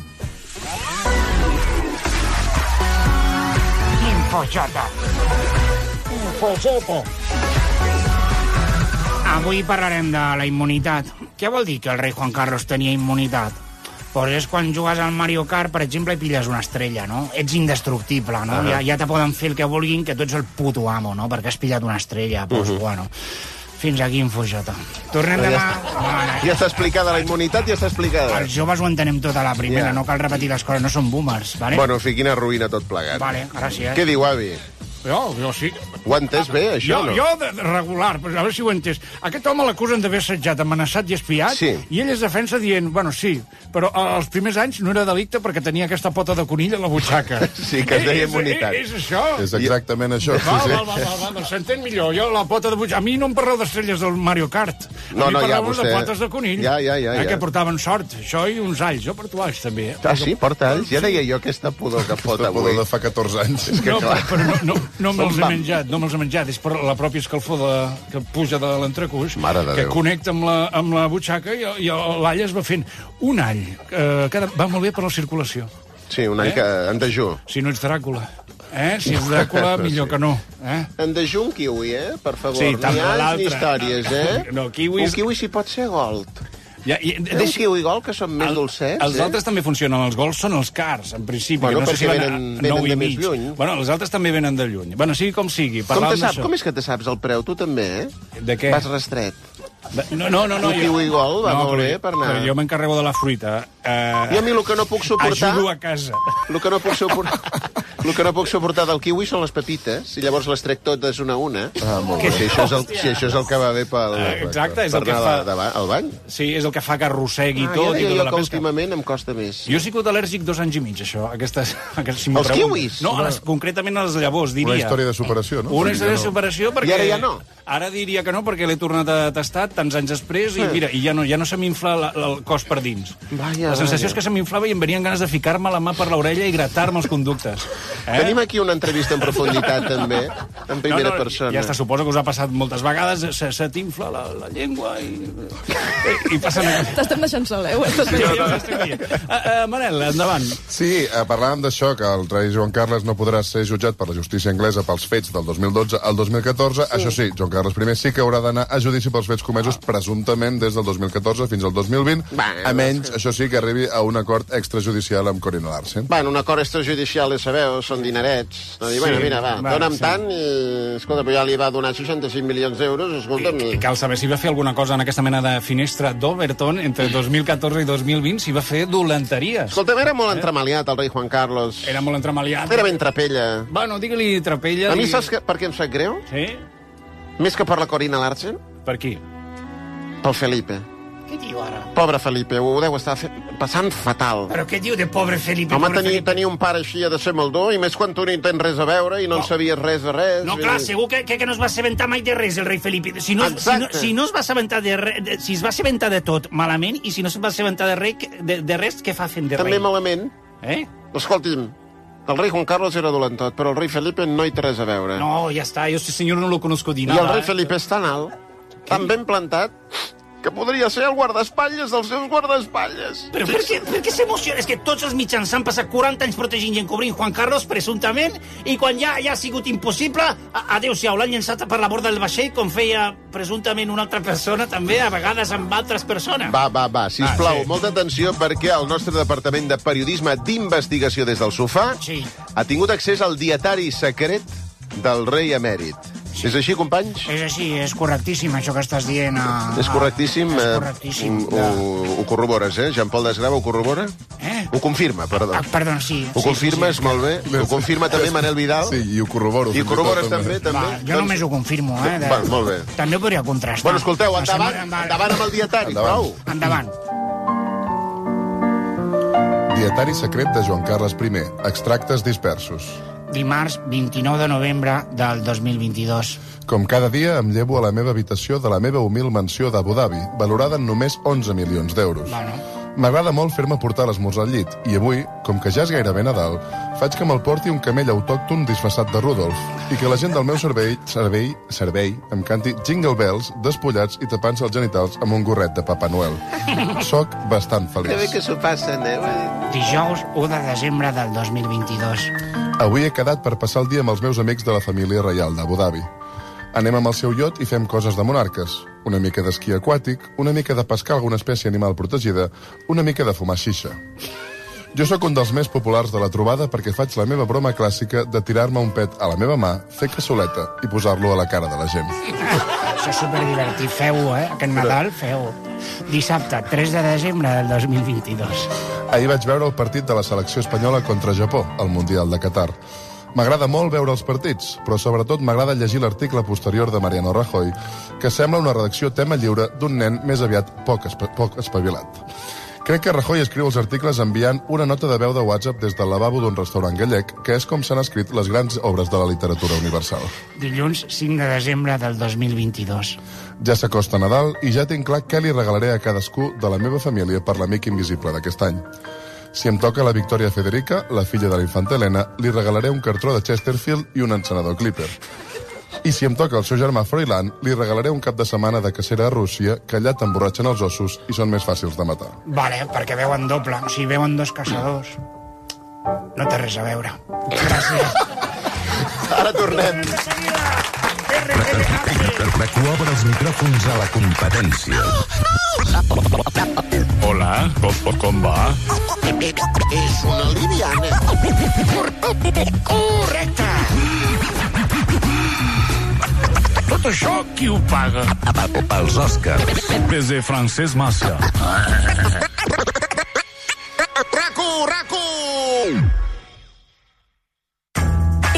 Infojota. Infojota. Avui parlarem de la immunitat. Què vol dir que el rei Juan Carlos tenia immunitat? Pues és quan jugues al Mario Kart, per exemple, i pilles una estrella, no? Ets indestructible, no? Uh -huh. ja, ja te poden fer el que vulguin, que tu ets el puto amo, no? Perquè has pillat una estrella. Pues, uh -huh. bueno, fins aquí, Infojota. Tornem demà... Ja està, ja està explicada, la immunitat ja està explicada. Els joves ho entenem tot a la primera, Ja. no cal repetir les coses, no són boomers, vale? Bueno, en fi, quina ruïna tot plegat. Vale, gràcies. Què diu, avi? Jo, jo sí. Ho has entès bé, això, Jo, no? jo de, de regular, però a veure si ho he entès. Aquest home l'acusen d'haver assetjat, amenaçat i espiat, Sí. i ell es defensa dient, bueno, sí, però eh, els primers anys no era delicte perquè tenia aquesta pota de conill a la butxaca. Sí, que es deia És- immunitat. És, és això? És exactament això. Val, Sí, sí. val, val, val, val, doncs s'entén millor. Jo, la pota de butxaca... A mi no em parleu d'estrelles del Mario Kart. A No, mi no, ja, parleu vostè- de potes de conill. Ja, ja, ja, Eh, ja. que portaven sort. Això i uns alls. Jo porto alls, també. Eh? Ah, sí? Porta alls? Ja deia jo aquesta pudor que fot Tot avui. de fa catorze anys. que No, però, clar. però no, no, no me'ls he Va. menjat, no me'ls he menjat. És per la pròpia escalfor de, que puja de l'entrecús, Mare de que Déu. connecta amb la, amb la butxaca i, i l'all es va fent un all. Eh, cada, va molt bé per la circulació. Sí, un any Eh? que... En dejú. Si no ets Dràcula. Eh? Si ets Dràcula, millor Sí. que no. Eh? En dejú un kiwi, eh? Per favor. Sí, tant ni alls ni l'altre. històries, eh? No, kiwis- Un kiwi si pot ser gold. Ja, i, Eh, un deixi- kiwi gold que són més El- dolcets, Els eh? altres també funcionen. Els gols són els cars, en principi. Bueno, que no sé si perquè van a venen- venen nou i de més mig. lluny. Bueno, els altres també venen de lluny. Bueno, sigui com sigui. Com, parlàvem te sap? d'això. Com és que te saps el preu? Tu també, eh? De què? Vas rastret. No, no, no. no Un kiwi gold va molt però- bé per anar. Però jo m'encarrego de la fruita. Eh, I a mi el que no puc suportar... Ajudo a casa. El que no puc suportar... El que no puc suportar del kiwi són les pepites, i llavors les trec totes una a una. Ah, molt bé. Si això és el, si això és el que va bé pel, Eh, exacte, és per el que anar fa- a la- al bany. Sí, és el que fa que arrossegui Ah, tot ja i deia tota jo la que pesca. últimament em costa més. Jo he sigut al·lèrgic dos anys i mig, això. Aquestes, aquestes, si m'ho Els pregunten. kiwis? No, a les, concretament a les llavors, diria. Una història de superació, no? Una Perquè història de no- superació perquè... I ara ja no? Ara diria que no, perquè l'he tornat a tastar tants anys després i Eh. mira, i ja no, ja no se m'infla la- la- el cos per dins. Vaja, la sensació vaja. és que se m'inflava i em venien ganes de ficar-me la mà per l'orella i gratar-me els conductes. Eh? Tenim aquí una entrevista en profunditat, també, en primera no, no, persona. Ja està, suposo que us ha passat moltes vegades, se, se t'infla la, la llengua i, i, i passen... T'estem deixant sol, eh? Ho estàs Sí, veient. jo estic veient. Uh, uh, Manel, endavant. Sí, eh, parlàvem d'això, que el rei Joan Carles no podrà ser jutjat per la justícia anglesa pels fets del dos mil dotze al dos mil catorze. Sí. Això sí, Joan Carles I sí que haurà d'anar a judici pels fets comesos presumptament des del dos mil catorze fins al dos mil vint, Va, a menys, això sí, que arribi a un acord extrajudicial amb Corinna Larsen. Bueno, un acord extrajudicial, ja sabeu, són dinerets. No dir, Sí, bueno, mira, va, va, dona'm sí. tant i... Escolta, però ja li va donar seixanta-cinc milions d'euros, escolta'm... I, I cal saber si va fer alguna cosa en aquesta mena de finestra d'Overton entre dos mil catorze i dos mil vint, si va fer dolenteries. Escolta'm, era molt entremaliat el rei Juan Carlos. Era molt entremaliat. Era ben trapella. Bueno, digue-li trapella. A mi digui- saps que, per què em sap greu? Sí? Més que per la Corinna Larsen, Per qui? pel Felipe. Què diu ara? Pobre Felipe, ho deu estar fe... passant fatal. Però què diu de pobre Felipe? Home, pobre tenir, Felipe? tenir un pare així ha de ser molt dur, i més quan tu no hi tens res a veure i no en sabies res de res. No, vull clar, dir- segur que, que, que no es va assabentar mai de res, el rei Felipe. Si no, si no, Exacte. si no es va assabentar de res, de, si es va assabentar de tot malament, i si no es va assabentar de, rei, de, de res, què fa fent de També rei? malament. Eh? Escolti'm, el rei Juan Carlos era dolentot, però el rei Felipe no hi té res a veure. No, ja està, Yo este señor no lo conozco de I nada. el rei eh? Felipe és tan alt, tan ben plantat, que podria ser el guardaespatlles dels seus guardaespatlles. Però per què, per què s'emociona? És que tots els mitjans s'han passat quaranta anys protegint i encobrint Juan Carlos, presumptament, i quan ja, ja ha sigut impossible, a- adéu-siau, l'han llançat per la borda del vaixell, com feia presumptament una altra persona, també, a vegades amb altres persones. Va, va, va, sisplau, Ah, sí. molta atenció, perquè el nostre Departament de Periodisme d'Investigació des del sofà Sí. ha tingut accés al dietari secret del rei emèrit. És així, companys? És així, és correctíssim, això que estàs dient. A... És correctíssim? És eh, correctíssim. Ho, ho, ho corrobores, eh? Jean-Paul Desgrava ho corrobora? Eh? Ho confirma, perdó. Ah, perdó, sí. Ho sí, confirmes, sí, sí. molt bé. Ho confirma també Manel Vidal. Sí, i ho corroboro. I fins corrobores tot, també, també. Va, jo només ho confirmo, eh? De... Va, molt bé. També ho podria contrastar. Bueno, escolteu, La endavant, setmana- endavant amb el dietari, Endavant. prou. Endavant. Dietari secret de Joan Carles I. Extractes dispersos. Dimarts vint-i-nou de novembre del dos mil vint-i-dos. Com cada dia, em llevo a la meva habitació de la meva humil mansió d'Abu Dhabi, valorada en només onze milions d'euros. Bueno. M'agrada molt fer-me portar l'esmorzar al llit, i avui, com que ja és gairebé Nadal, faig que me'l porti un camell autòcton disfressat de Rudolf, i que la gent del meu servei, servei, servei em canti Jingle Bells, despullats i tapant-se els genitals amb un gorret de Papa Noel. Soc bastant Que bé feliç. que s'ho passen, eh? Vull dir, Dijous u de desembre del dos mil vint-i-dos. Avui he quedat per passar el dia amb els meus amics de la família reial d'Abu Dhabi. Anem amb el seu iot i fem coses de monarques. Una mica d'esquí aquàtic, una mica de pescar alguna espècie animal protegida, una mica de fumar xixa. Jo sóc un dels més populars de la trobada perquè faig la meva broma clàssica de tirar-me un pet a la meva mà, fer cassoleta i posar-lo a la cara de la gent. Això és superdivertit. Feu-ho, eh? Aquest Nadal, feu-ho. Dissabte, tres de desembre del dos mil vint-i-dos. Ahir vaig veure el partit de la selecció espanyola contra Japó, al Mundial de Qatar. M'agrada molt veure els partits, però sobretot m'agrada llegir l'article posterior de Mariano Rajoy, que sembla una redacció tema lliure d'un nen més aviat poc, espa poc espavilat. Crec que Rajoy escriu els articles enviant una nota de veu de WhatsApp des del lavabo d'un restaurant gallec, que és com s'han escrit les grans obres de la literatura universal. Dilluns cinc de desembre del dos mil vint-i-dos. Ja s'acosta Nadal i ja tinc clar què li regalaré a cadascú de la meva família per l'amic invisible d'aquest any. Si em toca la Victòria Federica, la filla de la infanta Helena, li regalaré un cartró de Chesterfield i un encenedor Clipper. I si em toca el seu germà Froilán, li regalaré un cap de setmana de cacera a Rússia, que allà t'emborratxen els ossos i són més fàcils de matar. Vale, perquè veuen doble. O sigui, veuen dos caçadors. No té res a veure. Gràcies. Ara tornem. Recu obre els micròfons a la competència. Hola, com, com va? És una liviana. Correcte! Tot això qui ho paga? Els Oscars. Baiser francès massa. Raco, raco!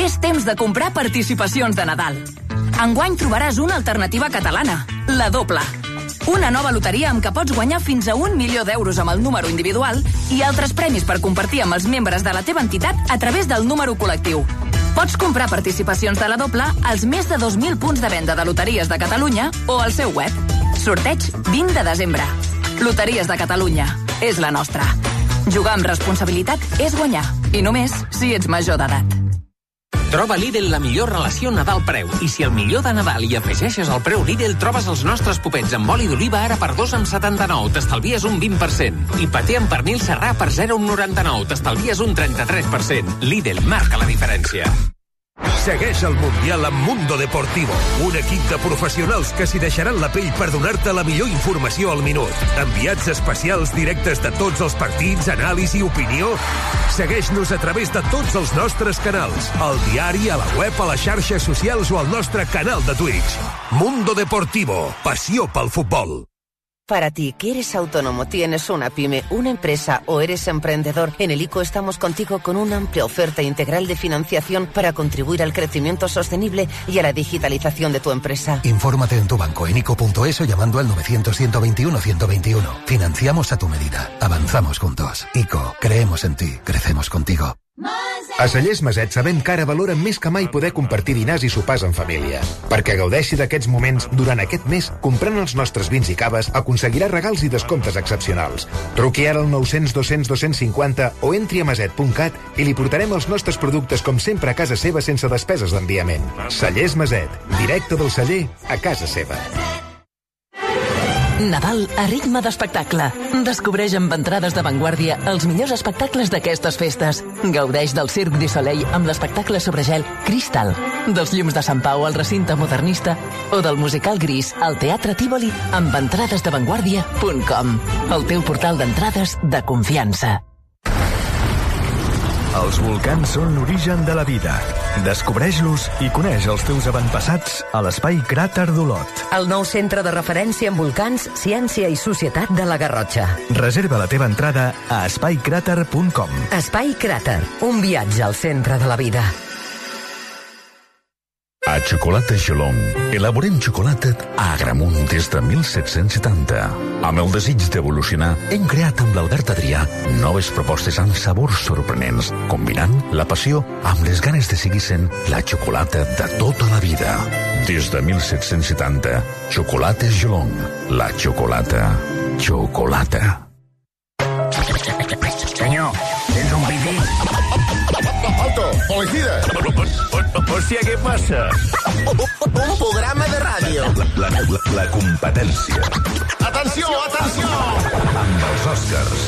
És temps de comprar participacions de Nadal. Enguany trobaràs una alternativa catalana, la doble. Una nova loteria amb què pots guanyar fins a un milió d'euros amb el número individual i altres premis per compartir amb els membres de la teva entitat a través del número col·lectiu. Pots comprar participacions de la doble als més de dos mil punts de venda de Loteries de Catalunya o al seu web. Sorteig vint de desembre. Loteries de Catalunya. És la nostra. Jugar amb responsabilitat és guanyar. I només si ets major d'edat. Troba a Lidl la millor relació Nadal-preu. I si al millor de Nadal hi afegeixes el preu Lidl, trobes els nostres popets amb oli d'oliva ara per dos coma setanta-nou. T'estalvies un vint per cent. I paté amb pernil serrà per zero coma noranta-nou. T'estalvies un trenta-tres per cent. Lidl marca la diferència. Segueix el Mundial amb Mundo Deportivo, un equip de professionals que s'hi deixaran la pell per donar-te la millor informació al minut. Enviats especials directes de tots els partits, anàlisi i opinió. Segueix-nos a través de tots els nostres canals, al diari, a la web, a les xarxes socials o al nostre canal de Twitch. Mundo Deportivo, passió pel futbol. Para ti, que eres autónomo, tienes una pyme, una empresa o eres emprendedor, en el I C O estamos contigo con una amplia oferta integral de financiación para contribuir al crecimiento sostenible y a la digitalización de tu empresa. Infórmate en tu banco en ico punto es o llamando al novecientos, ciento veintiuno, ciento veintiuno. Financiamos a tu medida. Avanzamos juntos. I C O, creemos en ti, crecemos contigo. A Cellers Maset sabem que ara valoren més que mai poder compartir dinars i sopars en família. Perquè gaudeixi d'aquests moments durant aquest mes, comprant els nostres vins i caves, aconseguirà regals i descomptes excepcionals. Truqui ara al nou cents, dos-cents, dos-cents cinquanta o entri a maset punt cat i li portarem els nostres productes com sempre a casa seva sense despeses d'enviament. Cellers Maset, directe del celler a casa seva. Nadal a ritme d'espectacle. Descobreix amb entrades d'avantguàrdia els millors espectacles d'aquestes festes. Gaudeix del Cirque du Soleil amb l'espectacle sobre gel Crystal, dels llums de Sant Pau al recinte modernista o del musical Gris al Teatre Tívoli amb entrades d'avantguàrdia punt com, el teu portal d'entrades de confiança. Els volcans són l'origen de la vida. Descobreix-los i coneix els teus avantpassats a l'Espai Cràter d'Olot. El nou centre de referència en volcans, ciència i societat de la Garrotxa. Reserva la teva entrada a espai cràter punt com. Espai Cràter, un viatge al centre de la vida. A Xocolata Gelong elaborem xocolata a Agramunt des de mil set-cents setanta. Amb el desig d'evolucionar, hem creat amb l'Albert Adrià noves propostes amb sabors sorprenents, combinant la passió amb les ganes de seguir sent la xocolata de tota la vida. Des de mil set-cents setanta, Xocolata Gelong, la xocolata, xocolata. Senyor, tens un piti? Alto, policía. Hòstia, què passa? Un programa de ràdio. La, la, la, la competència. Atenció, atenció! Amb els Oscars.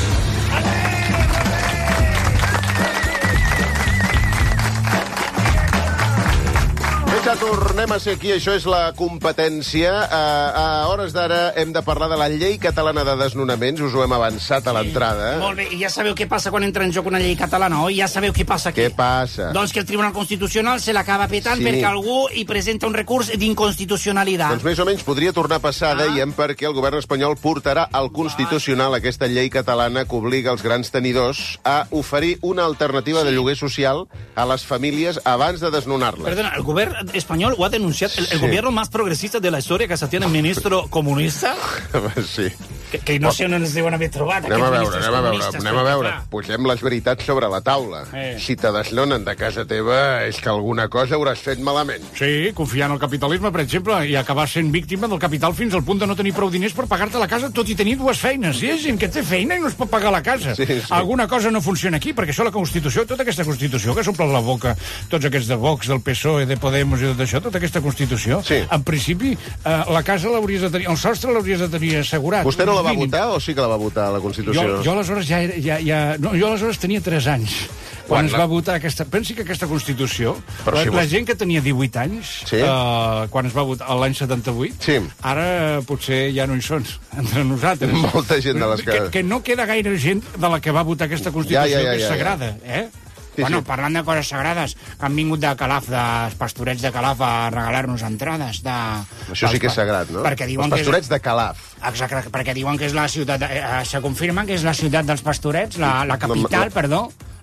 Ja tornem a ser aquí, això és la competència. A, a hores d'ara hem de parlar de la llei catalana de desnonaments, us ho hem avançat a l'entrada. Molt bé, i ja sabeu què passa quan entra en joc una llei catalana, oi? Ja sabeu què passa aquí. Què passa? Doncs que el Tribunal Constitucional se l'acaba petant Sí. perquè algú hi presenta un recurs d'inconstitucionalitat. Doncs més o menys podria tornar a passar, dèiem, perquè el govern espanyol portarà al Constitucional aquesta llei catalana que obliga els grans tenidors a oferir una alternativa de lloguer social a les famílies abans de desnonar-les. Perdona, el govern español lo ha denunciado, el, el Sí. gobierno más progresista de la historia que se tiene ministro comunista, Sí. que, que no sé on ens deuen haver trobat. Anem a aquests veure, ministres anem a veure, comunistes, anem a perquè, veure. clar, Posem les veritats sobre la taula. Eh. Si te desnonen de casa teva, és que alguna cosa hauràs fet malament. Sí, confiar en el capitalisme, per exemple, i acabar sent víctima del capital fins al punt de no tenir prou diners per pagar-te la casa, tot i tenir dues feines. Hi ha gent que té feina i no es pot pagar la casa. Sí, sí. Alguna cosa no funciona aquí, perquè això la Constitució, tota aquesta Constitució que s'omple la boca, tots aquests de Vox, del P S O E, de Podemos i tot això, tota aquesta Constitució, sí. En principi, eh, la casa l'hauries de tenir, el sostre l'hauries de tenir assegurat. Vostè no la va Mínim. votar o sí que la va votar, la Constitució? Jo, jo aleshores ja, era, ja, ja... No, jo aleshores tenia tres anys. Quan, quan es va votar aquesta... Pensi que aquesta Constitució, Però la, si la vos... gent que tenia divuit anys, Sí. eh, quan es va votar l'any setanta-vuit, Sí. ara potser ja no hi són, entre nosaltres. Molta gent de les que... que... Que no queda gaire gent de la que va votar aquesta Constitució, Ja, ja, ja, que és ja, ja. sagrada, eh? Sí, bueno, sí. Parlant de coses sagrades, que han vingut de Calaf, dels pastorets de Calaf, a regalar-nos entrades de... Això sí que és sagrat, no? Perquè diuen Els pastorets que és... de Calaf. Exacte, perquè diuen que és la ciutat... De... Eh, se confirma que és la ciutat dels pastorets, la, la capital, no, perdó,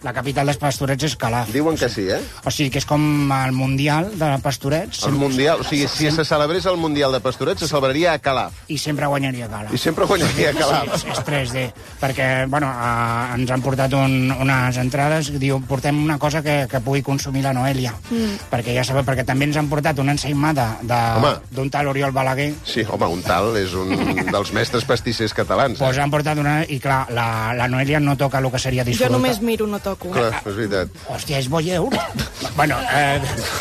La capital dels pastorets és Calaf. Diuen que sí, eh? O sigui que és com el Mundial de pastorets. El Mundial, o sigui, si se celebrés el Mundial de pastorets, se celebraria a Calaf. I sempre guanyaria Calaf. I sempre guanyaria Calaf. Sí, és tres D. Perquè, bueno, eh, ens han portat un, unes entrades, diu, portem una cosa que, que pugui consumir la Noelia. Mm. Perquè ja sabeu, perquè també ens han portat una ensaïmada d'un tal Oriol Balaguer. Sí, home, un tal és un dels mestres pastissers catalans. Pues eh? han portat una... I clar, la, la Noelia no toca el que seria disfrutar. Jo només miro, no toco. Clar, és veritat. Hòstia, és voyeur. Bueno, eh...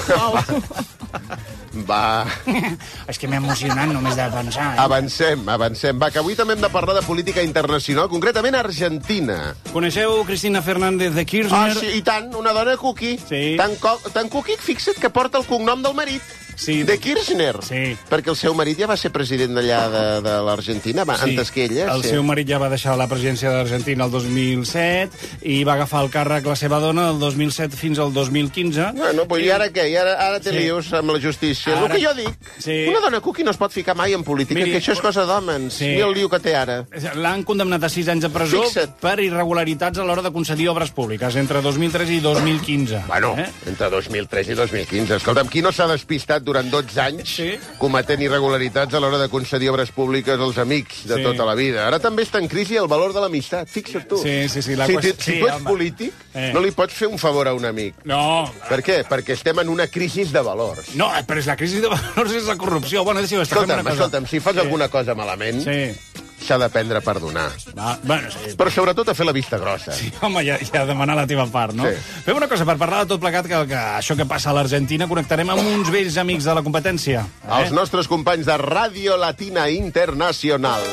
Va. És que m'he emocionat només de pensar. Eh? Avancem, avancem. Va, que avui també hem de parlar de política internacional, concretament Argentina. Coneixeu Cristina Fernández de Kirchner? Ah, sí, i tant, una dona cookie. Sí. Tan, tan cookie, fixa't, que porta el cognom del marit. Sí. De Kirchner. Sí. Perquè el seu marit ja va ser president d'allà de, de l'Argentina, sí. Antes que ella. El sí. seu marit ja va deixar la presidència d'Argentina el dos mil set i va agafar el càrrec la seva dona del dos mil set fins al dos mil quinze. Bueno, pues, i, i ara què? I ara, ara te sí. lius amb la justícia. Ara... El que jo dic, sí. Una dona cookie no es pot ficar mai en política, Miri, que això és cosa d'hòmens. Sí. Mira el liu que té ara. L'han condemnat a sis anys de presó Fixa't. per irregularitats a l'hora de concedir obres públiques, entre dos mil tres i dos mil quinze. Bueno, eh? entre dos mil tres i dos mil quinze. Escolta'm, qui no s'ha despistat durant dotze anys sí. cometent irregularitats a l'hora de concedir obres públiques als amics de sí. tota la vida? Ara també està en crisi el valor de l'amistat, fixa't tu. Sí, sí, sí. La si, qüestió... si sí, tu ets home. polític, eh. no li pots fer un favor a un amic. No. Per què? Perquè estem en una crisi de valors. No, però és la crisi de valors és la corrupció. Bueno, deixa'm, escolta'm, escolta'm, si fas sí. alguna cosa malament... Sí. S'ha d'aprendre a perdonar. Va, bueno, sí. Però sobretot a fer la vista grossa. Sí, home, ja, ja demanar la teva part, no? Sí. Fem una cosa, per parlar de tot plegat, que, que això que passa a l'Argentina, connectarem amb uns vells amics de la competència. Eh? Els nostres companys de Radio Latina Internacional.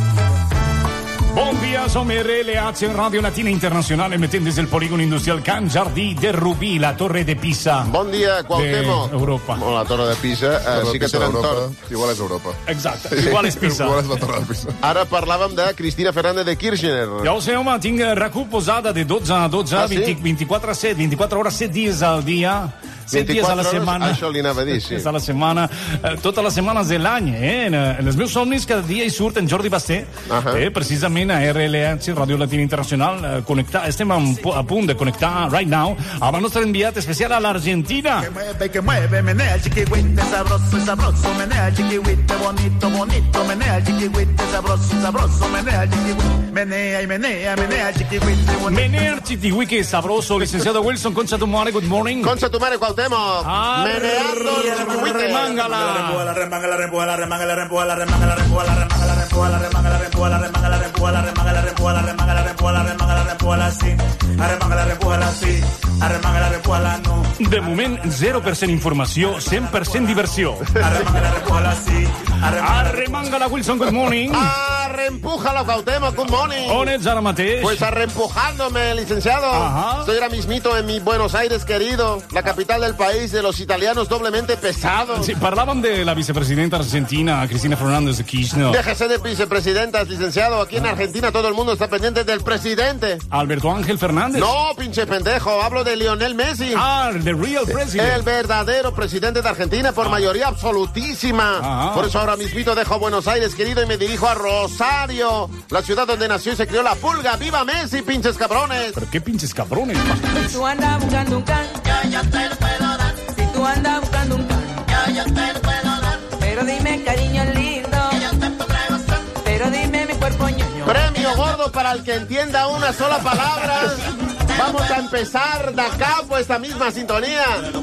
Bon dia, som R L H, Radio Latina Internacional, emetent des del polígon industrial Can Jardí de Rubí, la Torre de Pisa. Bon dia, Cuauhtémoc. Europa. Oh, la Torre de Pisa, eh, sí que tenen tort. Igual és Europa. Exacte, igual és Pisa. Igual és la Torre de Pisa. Ara parlàvem de Cristina Fernández de Kirchner. Jo ho sé, home, tinc R Q posada de dotze a dotze, ah, sí? vint-i-quatre a set, vint-i-quatre hores, set dies al dia. Set dies a la setmana. Això li anava a dir, sí. A la setmana, eh, totes les setmanes de l'any, eh? En, en els meus somnis cada dia hi surt en Jordi Basté, uh -huh. eh? precisament a R L H, Radio Latina Internacional, eh, connectar, estem a, a punt de connectar right now amb el nostre enviat especial a l'Argentina. Que mueve, que mueve, menea el chiquihuite, sabroso, sabroso, menea el chiquihuite, bonito, bonito, menea el chiquihuite, sabroso, sabroso, menea el chiquihuite, menea y menea, menea el chiquihuite, bonito. Menea el chiquihuite, sabroso, licenciado Wilson Concha Tumare, good morning. Concha Tumare, Cuauhtémoc. Ah, meneando el chiquihuite. Remángala. La remanga, la remanga, la remanga, la remanga, la remanga, la remanga, la remanga, la remanga, la remanga, la remanga, la remanga, la remanga, la remanga, la remanga, la remanga, la remanga, la remanga, la remanga, así. Arremanga, la remanga, así. Arremanga, la remanga, no. De moment, zero per cent informació, cent per cent diversió. Arremanga, la remanga, así. Arremanga la Wilson, good morning. Arrempújala, Cuauhtémoc, good morning. On ets ara mateix? Pues arrempujándome, licenciado. Ajá. Estoy ahora mismito en mi Buenos Aires, querido, la capital del país de los italianos doblemente pesados. Sí, parlàvem de la vicepresidenta argentina, Cristina Fernández de Kirchner. Déjese de vicepresidentas, licenciado. Aquí en Argentina todo el mundo está pendiente del presidente. Alberto Ángel Fernández. No, pinche pendejo, hablo de Lionel Messi. Ah, the real president. El verdadero presidente de Argentina por ah. mayoría absolutísima. Ah. Por eso ahora mismito dejo Buenos Aires, querido, y me dirijo a Rosario, la ciudad donde nació y se crió la pulga. ¡Viva Messi, pinches cabrones! ¿Pero qué pinches cabrones? Si tú andas buscando un can, yo, yo te lo puedo dar. Si tú andas buscando un can, yo, yo te lo puedo dar. Pero dime, cariño lindo, que yo te podré gozar. Pero dime, mi cuerpo ñoño. Premio gordo para el que entienda una sola palabra. Vamos a empezar de acá, pues, esta misma sintonía.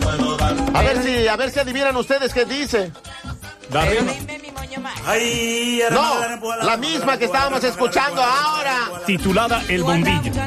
A ver si, a ver si adivinan ustedes qué dice. Dale. Ay, no, la misma que estábamos escuchando ahora. Titulada El Bombillo. Si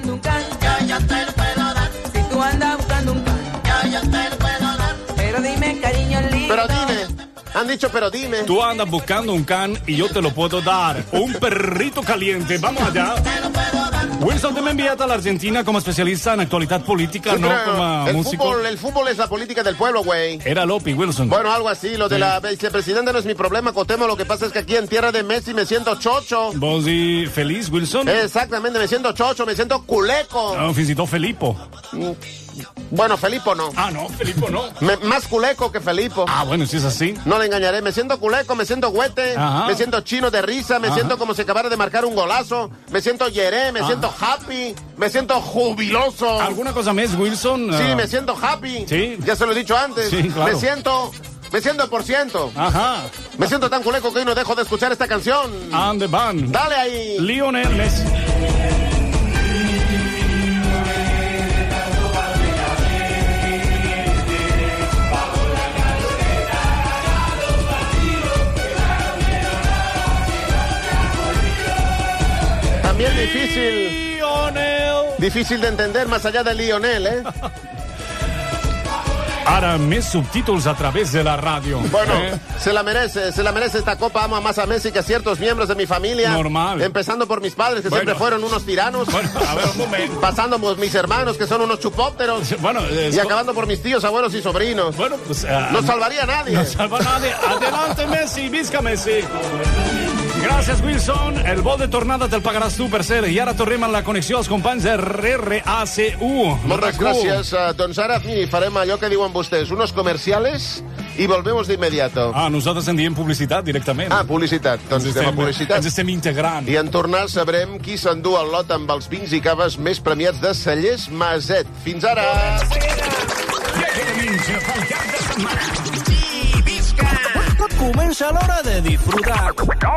tú andas buscando un can, yo, yo te lo puedo dar. Pero dime, cariño lindo. Pero dime. Han dicho, pero dime. Tú andas buscando un can y yo te lo puedo dar. Un perrito caliente. Vamos allá. Wilson, te m'he enviat a l'Argentina com a especialista en actualitat política, sí, no com a el músico. Fútbol, el fútbol es la política del pueblo, güey. Era Lopi, Wilson. Bueno, algo así. Lo de sí. la vicepresidenta no es mi problema, Cuauhtémoc. Lo que pasa es que aquí en tierra de Messi me siento chocho. ¿Vos dir feliç, Wilson? Exactamente, me siento chocho, me siento culeco. No, fins i tot Felipo. Bueno, Felipo no. Ah, no, Felipo no. Me, más culeco que Felipo. Ah, bueno, si es así. No le engañaré. Me siento culeco, me siento güete, Ajá. me siento chino de risa, me Ajá. siento como si acabara de marcar un golazo, me siento yeré, me Ajá. siento happy, me siento jubiloso. ¿Alguna cosa más, Wilson? Sí, Uh... me siento happy. Sí. Ya se lo he dicho antes. Sí, claro. Me siento... Me siento por ciento. Ajá. Me siento tan culeco que hoy no dejo de escuchar esta canción. And the band. Dale ahí. Lionel Messi. También difícil. Lionel. Difícil de entender más allá de Lionel, ¿eh? Ara més subtítols a través de la radio. Bueno, ¿eh? se la merece, se la merece esta copa. Amo más a Messi que a ciertos miembros de mi familia. Normal. Empezando por mis padres, que Bueno. siempre fueron unos tiranos. Bueno, a ver, un momento. Pasando por mis hermanos, que son unos chupópteros. Bueno, es... Y acabando por mis tíos, abuelos y sobrinos. Bueno, pues... Uh, no salvaría a nadie. No salva a nadie. Adelante, Messi, visca Messi. Gràcies, Wilson. El vol de tornada te'l pagaràs tu, per cert. I ara tornem amb la connexió als companys de R A C U. Moltes gràcies. Uh, doncs ara mira, farem allò que diuen vostès, unos comerciales y volvemos de inmediato. Ah, nosaltres en diem publicitat directament. Ah, publicitat. Doncs ens anem a estem, publicitat. ens estem integrant. I en tornar sabrem qui s'endú el lot amb els vins i caves més premiats de Cellers Maset. Fins ara! Comença l'hora de disfrutar.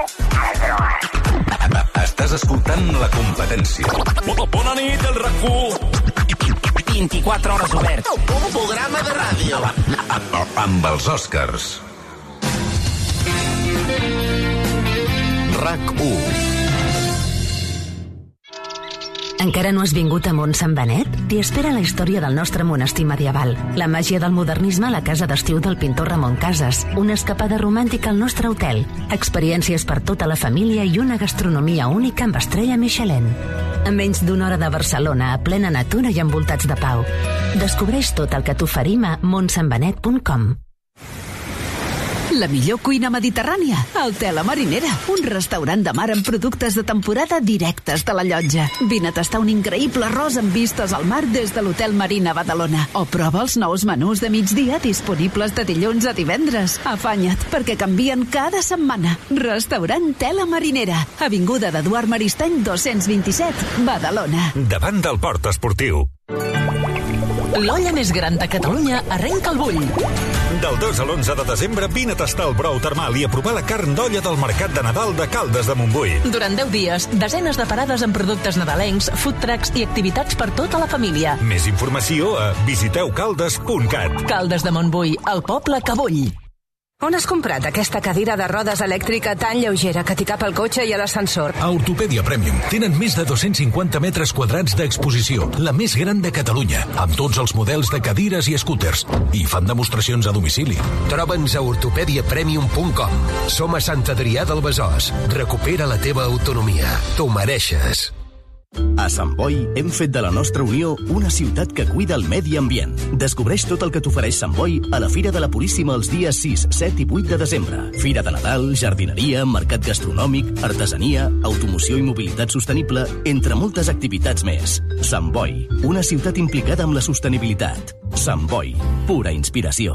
Estàs escoltant La Competència. Bona nit, el R A C U. vint-i-quatre hores obert. Un programa de ràdio. Amb els Oscars. R A C U. Encara no has vingut a Mont Sant Benet? T'hi espera la història del nostre monestir medieval, la màgia del modernisme a la casa d'estiu del pintor Ramon Casas, una escapada romàntica al nostre hotel, experiències per tota la família i una gastronomia única amb estrella Michelin. A menys d'una hora de Barcelona, a plena natura i envoltats de pau. Descobreix tot el que t'oferim a montsantbenet punt com. La millor cuina mediterrània, al Tela Marinera, un restaurant de mar amb productes de temporada directes de la llotja. Vine a tastar un increïble arròs amb vistes al mar des de l'Hotel Marina Badalona. O prova els nous menús de migdia disponibles de dilluns a divendres. Afanya't, perquè canvien cada setmana. Restaurant Tela Marinera, avinguda d'Eduard Maristany dos-cents vint-i-set, Badalona. Davant del port esportiu. L'olla més gran de Catalunya arrenca el bull. Del dos a l'onze de desembre vine a tastar el brou termal i a provar la carn d'olla del Mercat de Nadal de Caldes de Montbui. Durant deu dies, desenes de parades amb productes nadalencs, food trucks i activitats per tota la família. Més informació a visiteu caldes punt cat. Caldes de Montbui, el poble que bull. On has comprat aquesta cadira de rodes elèctrica tan lleugera que t'hi cap al cotxe i a l'ascensor? A Ortopèdia Premium tenen més de dos-cents cinquanta metres quadrats d'exposició, la més gran de Catalunya, amb tots els models de cadires i escúters. I fan demostracions a domicili. Troba'ns a ortopèdia premium punt com. Som a Sant Adrià del Besòs. Recupera la teva autonomia. T'ho mereixes. A Sant Boi hem fet de la nostra Unió una ciutat que cuida el medi ambient. Descobreix tot el que t'ofereix Sant Boi a la Fira de la Puríssima els dies sis, set i vuit de desembre. Fira de Nadal, jardineria, mercat gastronòmic, artesania, automoció i mobilitat sostenible, entre moltes activitats més. Sant Boi, una ciutat implicada amb la sostenibilitat. Sant Boi, pura inspiració.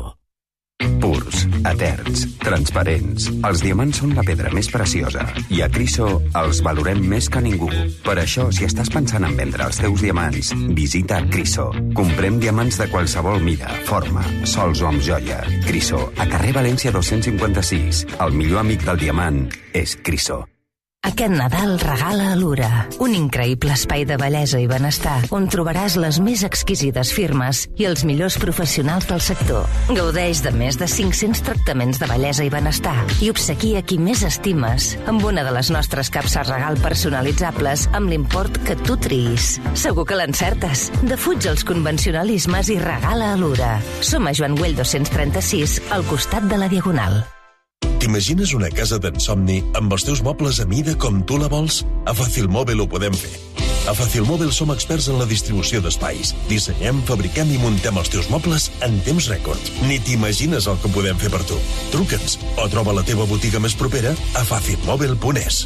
Purs, eterns, transparents. Els diamants són la pedra més preciosa i a Criso els valorem més que ningú. Per això, si estàs pensant en vendre els teus diamants, visita Criso. Comprem diamants de qualsevol mida, forma, sols o amb joia. Criso, a carrer València dos-cents cinquanta-sis. El millor amic del diamant és Criso. Aquest Nadal regala Alura, un increïble espai de bellesa i benestar on trobaràs les més exquisides firmes i els millors professionals del sector. Gaudeix de més de cinc-cents tractaments de bellesa i benestar i obsequia qui més estimes amb una de les nostres capses regal personalitzables amb l'import que tu triïs. Segur que l'encertes. Defuig els convencionalismes i regala Alura. Som a Joan Güell dos-cents trenta-sis, al costat de la Diagonal. T'imagines una casa d'ensomni amb els teus mobles a mida com tu la vols? A Fàcil Mòbil ho podem fer. A Fàcil Mòbil som experts en la distribució d'espais. Dissenyem, fabriquem i muntem els teus mobles en temps rècord. Ni t'imagines el que podem fer per tu. Truca'ns o troba la teva botiga més propera a fàcil mòbil punt es.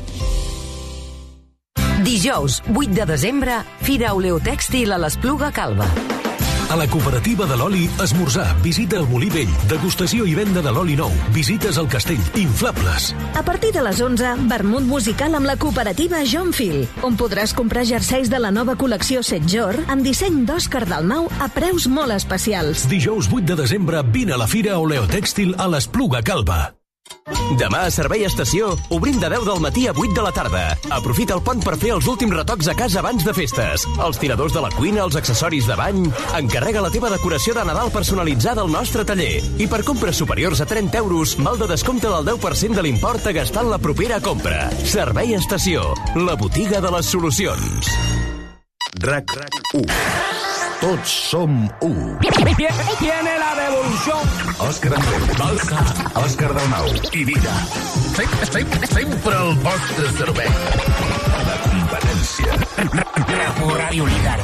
Dijous, vuit de desembre, Fira Oleotèxtil a l'Espluga Calba. A la cooperativa de l'oli, esmorzar, visita al Molí Vell, degustació i venda de l'oli nou, visites al castell, inflables. A partir de les onze, vermut musical amb la cooperativa John Phil, on podràs comprar jerseis de la nova col·lecció Set Jor amb disseny d'Òscar Dalmau a preus molt especials. Dijous vuit de desembre, vine a la Fira Oleotèxtil a l'Espluga Calba. Demà a Servei Estació obrim de deu del matí a vuit de la tarda. Aprofita el pont per fer els últims retocs a casa abans de festes. Els tiradors de la cuina, els accessoris de bany... Encarrega la teva decoració de Nadal personalitzada al nostre taller. I per compres superiors a trenta euros, val de descompte del deu per cent de l'import a gastar en la propera compra. Servei Estació, la botiga de les solucions. RAC u. Tots som u. Viene la revolución. Òscar Andreu, Balsa, Òscar Dalmau i Vida. Sempre el vostre servei. La competència. Ràdio Líder.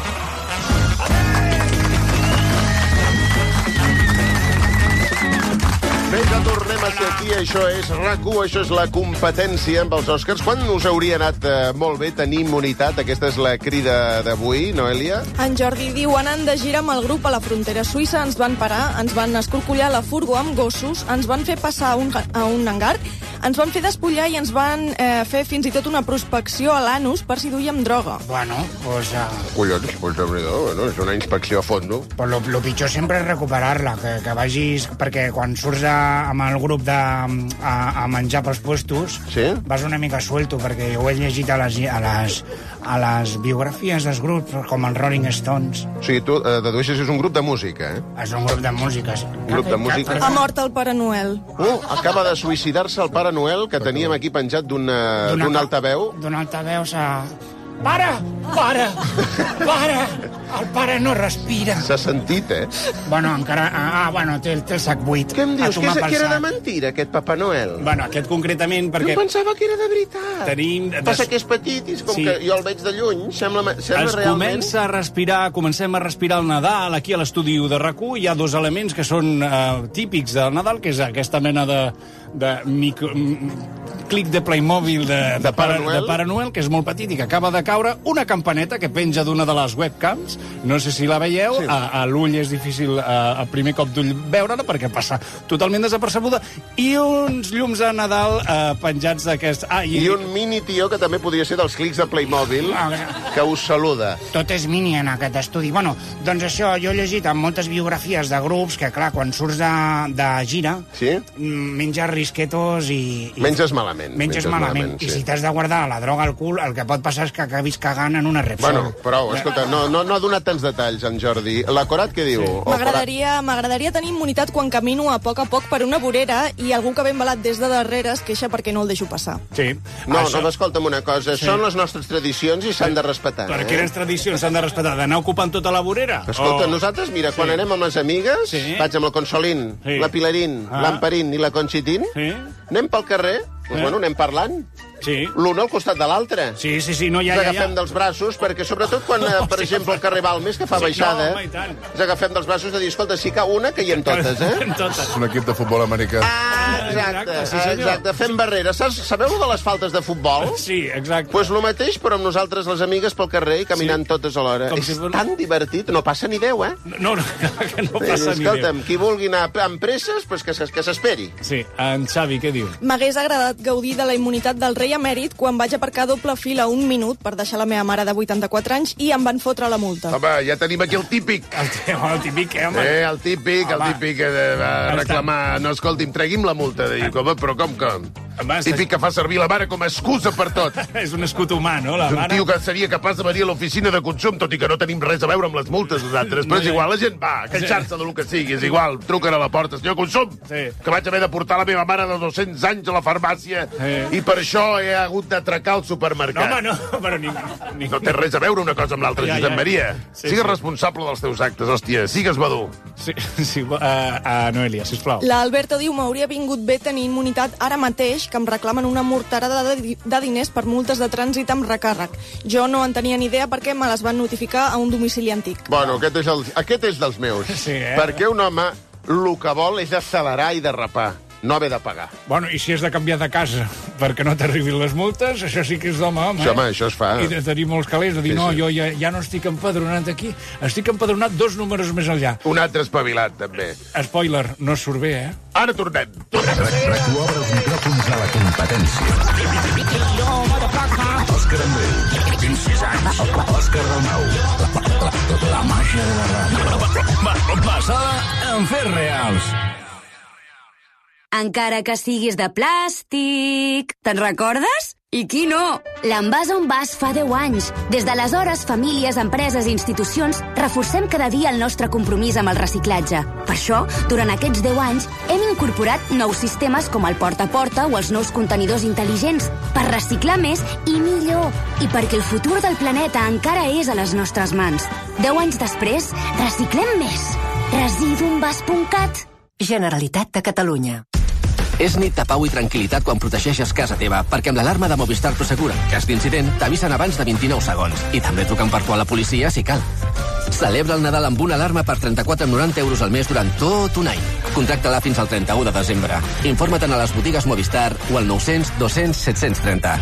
Vinga, tornem a ser aquí. Això és RAC u, això és la competència amb els Oscars. Quan us hauria anat eh, molt bé tenir immunitat? Aquesta és la crida d'avui, Noelia? En Jordi diu, anant de gira amb el grup a la frontera suïssa, ens van parar, ens van escorcollar la furgo amb gossos, ens van fer passar a un, a un hangar, ens van fer despullar i ens van eh, fer fins i tot una prospecció a l'anus per si duíem droga. Bueno, pues... Uh... Collons, pues de veritat, bueno, és una inspecció a fondo. Pues lo, lo pitjor sempre és recuperar-la, que, que vagis... Perquè quan surts a, amb el grup de, a, a menjar pels puestos, sí? Vas una mica suelto, perquè ho he llegit a les, a les, a les biografies dels grups, com els Rolling Stones. O sigui, tu eh, dedueixes que és un grup de música, eh? És un grup de música, sí. Un grup de música. Ha mort el Pare Noel. Uh, acaba de suïcidar-se el Pare Noel, que teníem aquí penjat d'un altaveu. D'un altaveu s'ha... Pare! Pare! Pare! El pare no respira. S'ha sentit, eh? Bueno, encara... Ah, bueno, té, té el sac buit. Què em dius? Que, és, que era de mentira, aquest Papa Noel? Bueno, aquest concretament, perquè... Jo pensava que era de veritat. Tenim... Passa que és petit i com sí. Que jo el veig de lluny, sembla, sembla es realment... comença a respirar, comencem a respirar el Nadal. Aquí a l'estudi de RAC u hi ha dos elements que són uh, típics del Nadal, que és aquesta mena de... de micro... clic de Playmobil de, de, de, Pare Noel. de Pare Noel, que és molt petit i que acaba de caure, una campaneta que penja d'una de les webcams, no sé si la veieu, sí. a, a l'ull és difícil a, a primer cop d'ull veure-la perquè passa totalment desapercebuda, i uns llums de Nadal eh, penjats d'aquest... Ah, i... I un mini tio que també podria ser dels clics de Playmobil, que us saluda. Tot és mini en aquest estudi. Bueno, doncs això, jo he llegit en moltes biografies de grups que, clar, quan surts de, de gira, sí? menges risquetos i... i... Menges malament. Menges, menges malament, malament sí. I si t'has de guardar la droga al cul, el que pot passar és que acabis cagant en una Repsol. Bueno, però, escolta, no, no, no ha donat tants detalls, en Jordi. La Corat què diu? Sí. M'agradaria m'agradaria tenir immunitat quan camino a poc a poc per una vorera i algú que ve embalat des de darrere es queixa perquè no el deixo passar. Sí. No, Això... no, escolta'm una cosa. Sí. Són les nostres tradicions i s'han de respectar. Per eh? quines tradicions s'han de respectar? D'anar ocupant tota la vorera? Escolta, oh. nosaltres, mira, quan sí. anem amb les amigues, sí. vaig amb el Consolín, sí. la Pilarín, ah. l'Amperín i la Conxitín, sí. anem pel carrer, doncs, eh? bueno, anem parlant. Sí. L'un al costat de l'altre. Sí, sí, sí, no, ja, ens ja, agafem ja. dels braços, perquè sobretot quan, no, per sí, exemple, el carrer Balmes, que fa sí, baixada, no, ens agafem dels braços de dir, escolta, si cau una, caiem totes, eh? totes. És un equip de futbol americà. Ah, exacte, exacte, sí, exacte. Fem barreres. Sabeu de les faltes de futbol? Sí, exacte. Doncs pues lo mateix, però amb nosaltres, les amigues, pel carrer, caminant sí. totes alhora. Com és si... tan divertit, no passa ni deu, eh? No, no, que no passa sí, ni deu. Escolta'm, qui vulgui anar amb presses, pues que s'esperi. Sí, en Xavi, què diu? M'hagués agradat gaudir de la immunitat del rei emèrit quan vaig aparcar doble fila un minut per deixar la meva mare de vuitanta-quatre anys i em van fotre la multa. Home, ja tenim aquí el típic. El, el típic, eh, home? Eh, el típic, home. el típic que va reclamar... No, escolti'm, tregui'm la multa. De dir, com, però com que... Home, típic que fa servir la mare com a excusa per tot. És un escut humà, no, la mare? És un tio que seria capaç de venir a l'oficina de consum, tot i que no tenim res a veure amb les multes nosaltres. Però és igual, la gent va a queixar-se de lo que sigui. És igual, truquen a la porta. Senyor Consum, sí. que vaig haver de portar la meva mare de dos-cents anys a la farmàcia sí. i per això he hagut d'atracar el supermercat. No, home, no, però ni... ni... No té res a veure una cosa amb l'altra, ja, Josep ja. Maria. Sí, sigues sí. responsable dels teus actes, hòstia. Sigues madur. Sí, sí, uh, uh, Noelia, sisplau. L'Alberto diu, m'hauria vingut bé tenir immunitat ara mateix, que em reclamen una morterada de, de diners per multes de trànsit amb recàrrec. Jo no en tenia ni idea perquè me les van notificar a un domicili antic. Bueno, aquest és, el, aquest és dels meus. Sí, eh? Perquè un home el que vol és accelerar i derrapar, no haver de pagar. Bueno, i si és de canviar de casa? perquè no t'arribin les multes, això sí que és d'home, home. Això, home, això es fa. I de tenir molts calés, de dir, Sí, no, sí. jo ja, ja no estic empadronat aquí, estic empadronat dos números més enllà. Un altre espavilat, també. Spoiler, no surt bé, eh? Ara tornem. RAC u obre els micròfons a la competència. Òscar Andreu, vint sis anys. Òscar Dalmau, la, la, la, la màgia de la ràdio. Basada en fets reals. Encara que siguis de plàstic. Te'n recordes? I qui no? L'Envàs a un vas fa deu anys. Des d'aleshores, famílies, empreses i institucions reforcem cada dia el nostre compromís amb el reciclatge. Per això, durant aquests deu anys, hem incorporat nous sistemes com el porta a porta o els nous contenidors intel·ligents per reciclar més i millor. I perquè el futur del planeta encara és a les nostres mans. Deu anys després, reciclem més. residuenvas punt cat. Generalitat de Catalunya. És nit de pau i tranquil·litat quan protegeixes casa teva, perquè amb l'alarma de Movistar Prosegura, en cas d'incident, t'avisen abans de vint-i-nou segons. I també truquen per tu a la policia, si cal. Celebra el Nadal amb una alarma per trenta-quatre coma noranta euros al mes durant tot un any. Contracta-la fins al trenta-u de desembre. Informa't a les botigues Movistar o al nou cents dos cents set cents trenta.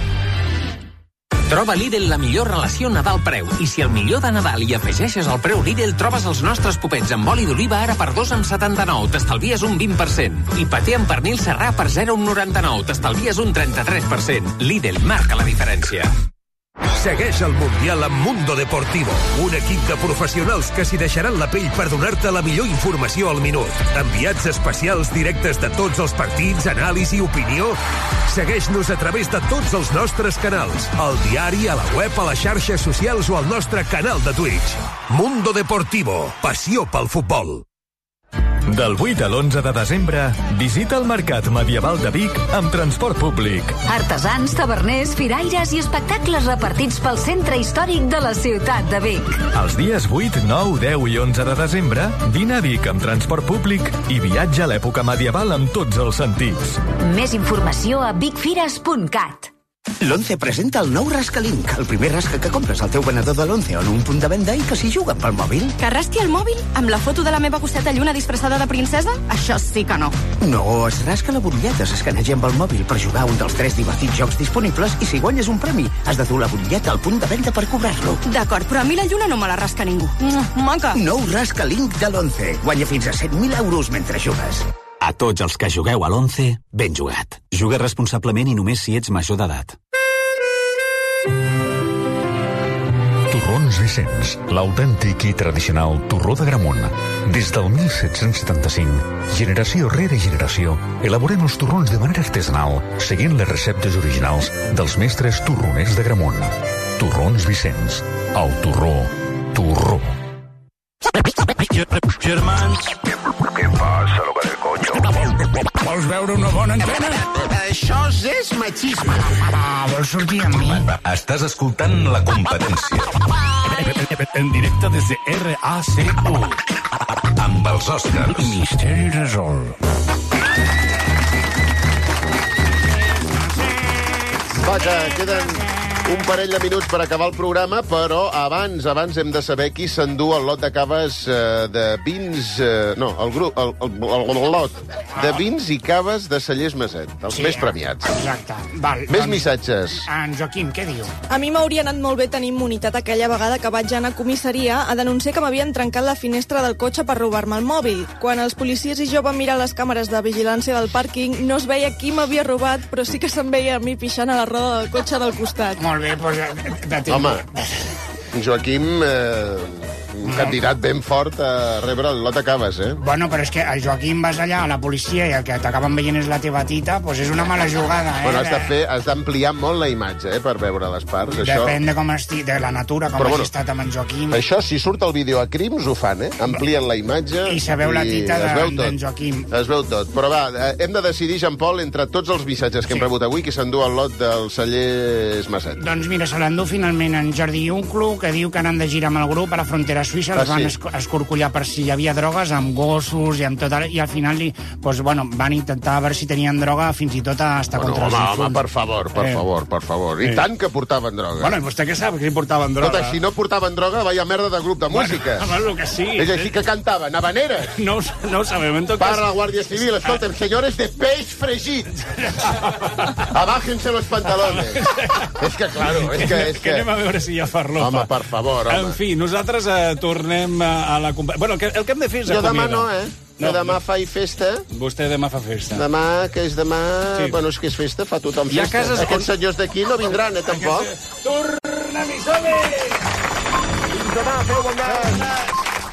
Troba Lidl la millor relació Nadal-preu. I si al millor de Nadal hi afegeixes el preu Lidl, trobes els nostres popets amb oli d'oliva ara per dos coma setanta-nou. T'estalvies un vint per cent. I paté amb pernil serrà per zero coma noranta-nou. T'estalvies un trenta-tres per cent. Lidl marca la diferència. Segueix el Mundial amb Mundo Deportivo, un equip de professionals que s'hi deixaran la pell per donar-te la millor informació al minut. Enviats especials directes de tots els partits, anàlisi, opinió. Segueix-nos a través de tots els nostres canals, al diari, a la web, a les xarxes socials o al nostre canal de Twitch. Mundo Deportivo, passió pel futbol. Del vuit a l'onze de desembre, visita el Mercat Medieval de Vic amb transport públic. Artesans, taverners, firaires i espectacles repartits pel centre històric de la ciutat de Vic. Els dies vuit, nou, deu i onze de desembre, vine a Vic amb transport públic i viatja a l'època medieval amb tots els sentits. Més informació a vicfires punt cat. L'Once presenta el nou Rascalink, el primer rasca que compres al teu venedor de l'Once o en un punt de venda i que s'hi juguen pel mòbil. Que rasqui el mòbil amb la foto de la meva gosseta lluna disfressada de princesa? Això sí que no. No, es rasca la butlleta, s'escaneja amb el mòbil per jugar a un dels tres divertits jocs disponibles i si guanyes un premi, has de dur la butlleta al punt de venda per cobrar-lo. D'acord, però a mi la lluna no me la rasca ningú. Maca! Nou Rascalink de l'Once. Guanya fins a set mil euros mentre jugues. A tots els que jugueu a l'Once, ben jugat. Juga responsablement i només si ets major d'edat. Torrons Vicenç, l'autèntic i tradicional torró d'Agramunt. Des del mil set-cents setanta-cinc, generació rere generació, elaborem els torrons de manera artesanal, seguint les receptes originals dels mestres torroners d'Agramunt. Torrons Vicenç, el torró, torró. Germans. Què passa, lo que del coño? Vols veure una bona antena? Això és machisme. Vols sortir amb mi? Estàs escoltant la competència. En directe des de R A C U. Amb els Oscars. Misteri resolt. Vaja, queden un parell de minuts per acabar el programa, però abans abans hem de saber qui s'endú el lot de caves eh, de vins... Eh, no, el, grup, el, el, el, el lot de vins i caves de Cellers Maset, els Sí, més premiats. Exacte. Val, Més doncs, missatges. En Joaquim, què diu? A mi m'hauria anat molt bé tenir immunitat aquella vegada que vaig anar a comissaria a denunciar que m'havien trencat la finestra del cotxe per robar-me el mòbil. Quan els policies i jo vam mirar les càmeres de vigilància del pàrquing, no es veia qui m'havia robat, però sí que se'm veia a mi pixant a la roda del cotxe del costat. Molt bé, doncs... Home, Joaquim, eh, un candidat ben fort a rebre el lot de caves, eh? Bueno, però és que el Joaquim vas allà a la policia i el que t'acaben veient és la teva tita, doncs és una mala jugada, eh? Bueno, has de fer, has d'ampliar molt la imatge, eh, per veure les parts. Això... Depèn de com estic, de la natura, com Però, has bueno, estat amb en Joaquim. Això, si surt el vídeo a Crims, ho fan, eh? Amplien la imatge... I se veu la tita es de- veu tot. d'en Joaquim. Es veu tot. Però va, eh, hem de decidir, Jean-Paul, entre tots els missatges que hem rebut avui, qui s'endú el lot del Cellers Maset. Doncs mira, se l'endú finalment en Jordi Unclu, que diu que anant de gira amb el grup a la frontera a Suïssa ens Ah, van sí? escorcollar per si hi havia drogues amb gossos i amb tot, i al final li, pues, bueno, van intentar veure si tenien droga fins i tot hasta Bueno, contra home, els home, difunts. per favor, per Eh. favor, per favor. I Eh. tant que portaven droga. Bueno, i vostè què sap? Que hi portaven droga? Escolta, si no portaven droga, vaya merda de grup de música. Bueno, el que sigui. És així que cantaven, habaneres. No, ho- no ho sabem, en tot cas... Para la Guàrdia Civil, escolta'm, senyores de peix fregit. Abájense los pantalones. És que, claro, és que... És que anem a veure si hi ha farlopa. Home, per favor, home. En fi, nosaltres eh, tornem a, a la... compa- Bueno, el que, el que hem de fer és Jo demà acomiadar. no, eh? No, Que demà no. faig festa. Vostè demà fa festa. Demà, que és demà... Sí. Bueno, és que és festa, fa tothom Hi ha festa. cases Aquests on- senyors d'aquí no vindran, eh, tampoc. Torna-hi, som-hi! Fins demà, feu bon nas.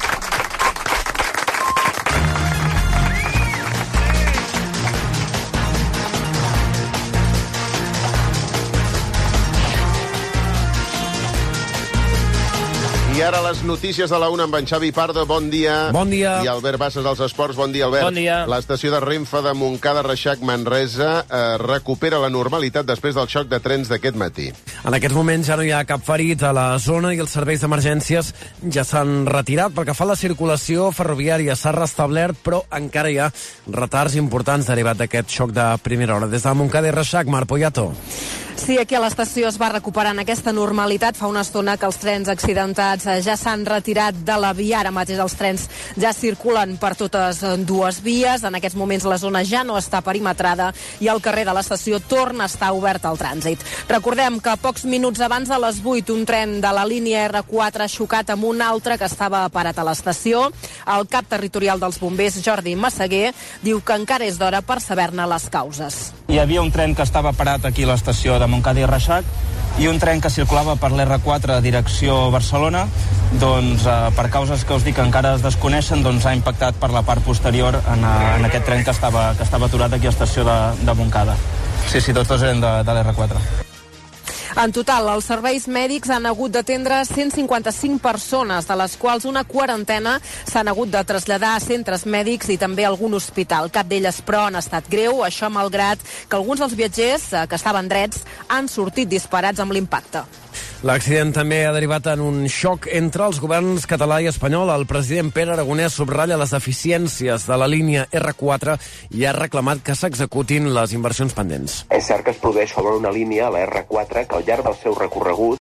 I ara les notícies de la una amb en Xavi Pardo. Bon dia. Bon dia. I Albert Bassas dels Esports. Bon dia, Albert. Bon dia. L'estació de Renfe de Montcada, Reixac, Manresa eh, recupera la normalitat després del xoc de trens d'aquest matí. En aquests moments ja no hi ha cap ferit a la zona i els serveis d'emergències ja s'han retirat. Pel que fa a la circulació ferroviària s'ha restablert, però encara hi ha retards importants derivats d'aquest xoc de primera hora. Des de Montcada i Reixac, Marc Poyato. Sí, aquí a l'estació es va recuperant aquesta normalitat. Fa una estona que els trens accidentats ja s'han retirat de la via. Ara mateix els trens ja circulen per totes dues vies. En aquests moments la zona ja no està perimetrada i el carrer de l'estació torna a estar obert al trànsit. Recordem que pocs minuts abans de les vuit un tren de la línia erre quatre ha xocat amb un altre que estava parat a l'estació. El cap territorial dels bombers, Jordi Massaguer, diu que encara és d'hora per saber-ne les causes. Hi havia un tren que estava parat aquí a l'estació de Montcada i Reixac i un tren que circulava per l'erre quatre direcció Barcelona, doncs eh, per causes que us dic que encara es desconeixen, doncs ha impactat per la part posterior en, eh, en aquest tren que estava, que estava aturat aquí a l'estació de, de Montcada. Sí, sí, tots dos eren de, de l'erre quatre. En total, els serveis mèdics han hagut d'atendre cent cinquanta-cinc persones, de les quals una quarantena s'han hagut de traslladar a centres mèdics i també a algun hospital. Cap d'elles, però, han estat greu, això malgrat que alguns dels viatgers eh, que estaven drets han sortit disparats amb l'impacte. L'accident també ha derivat en un xoc entre els governs català i espanyol. El president Pere Aragonès subratlla les deficiències de la línia erre quatre i ha reclamat que s'executin les inversions pendents. És cert que es produeix sobre una línia, la erre quatre, que al llarg del seu recorregut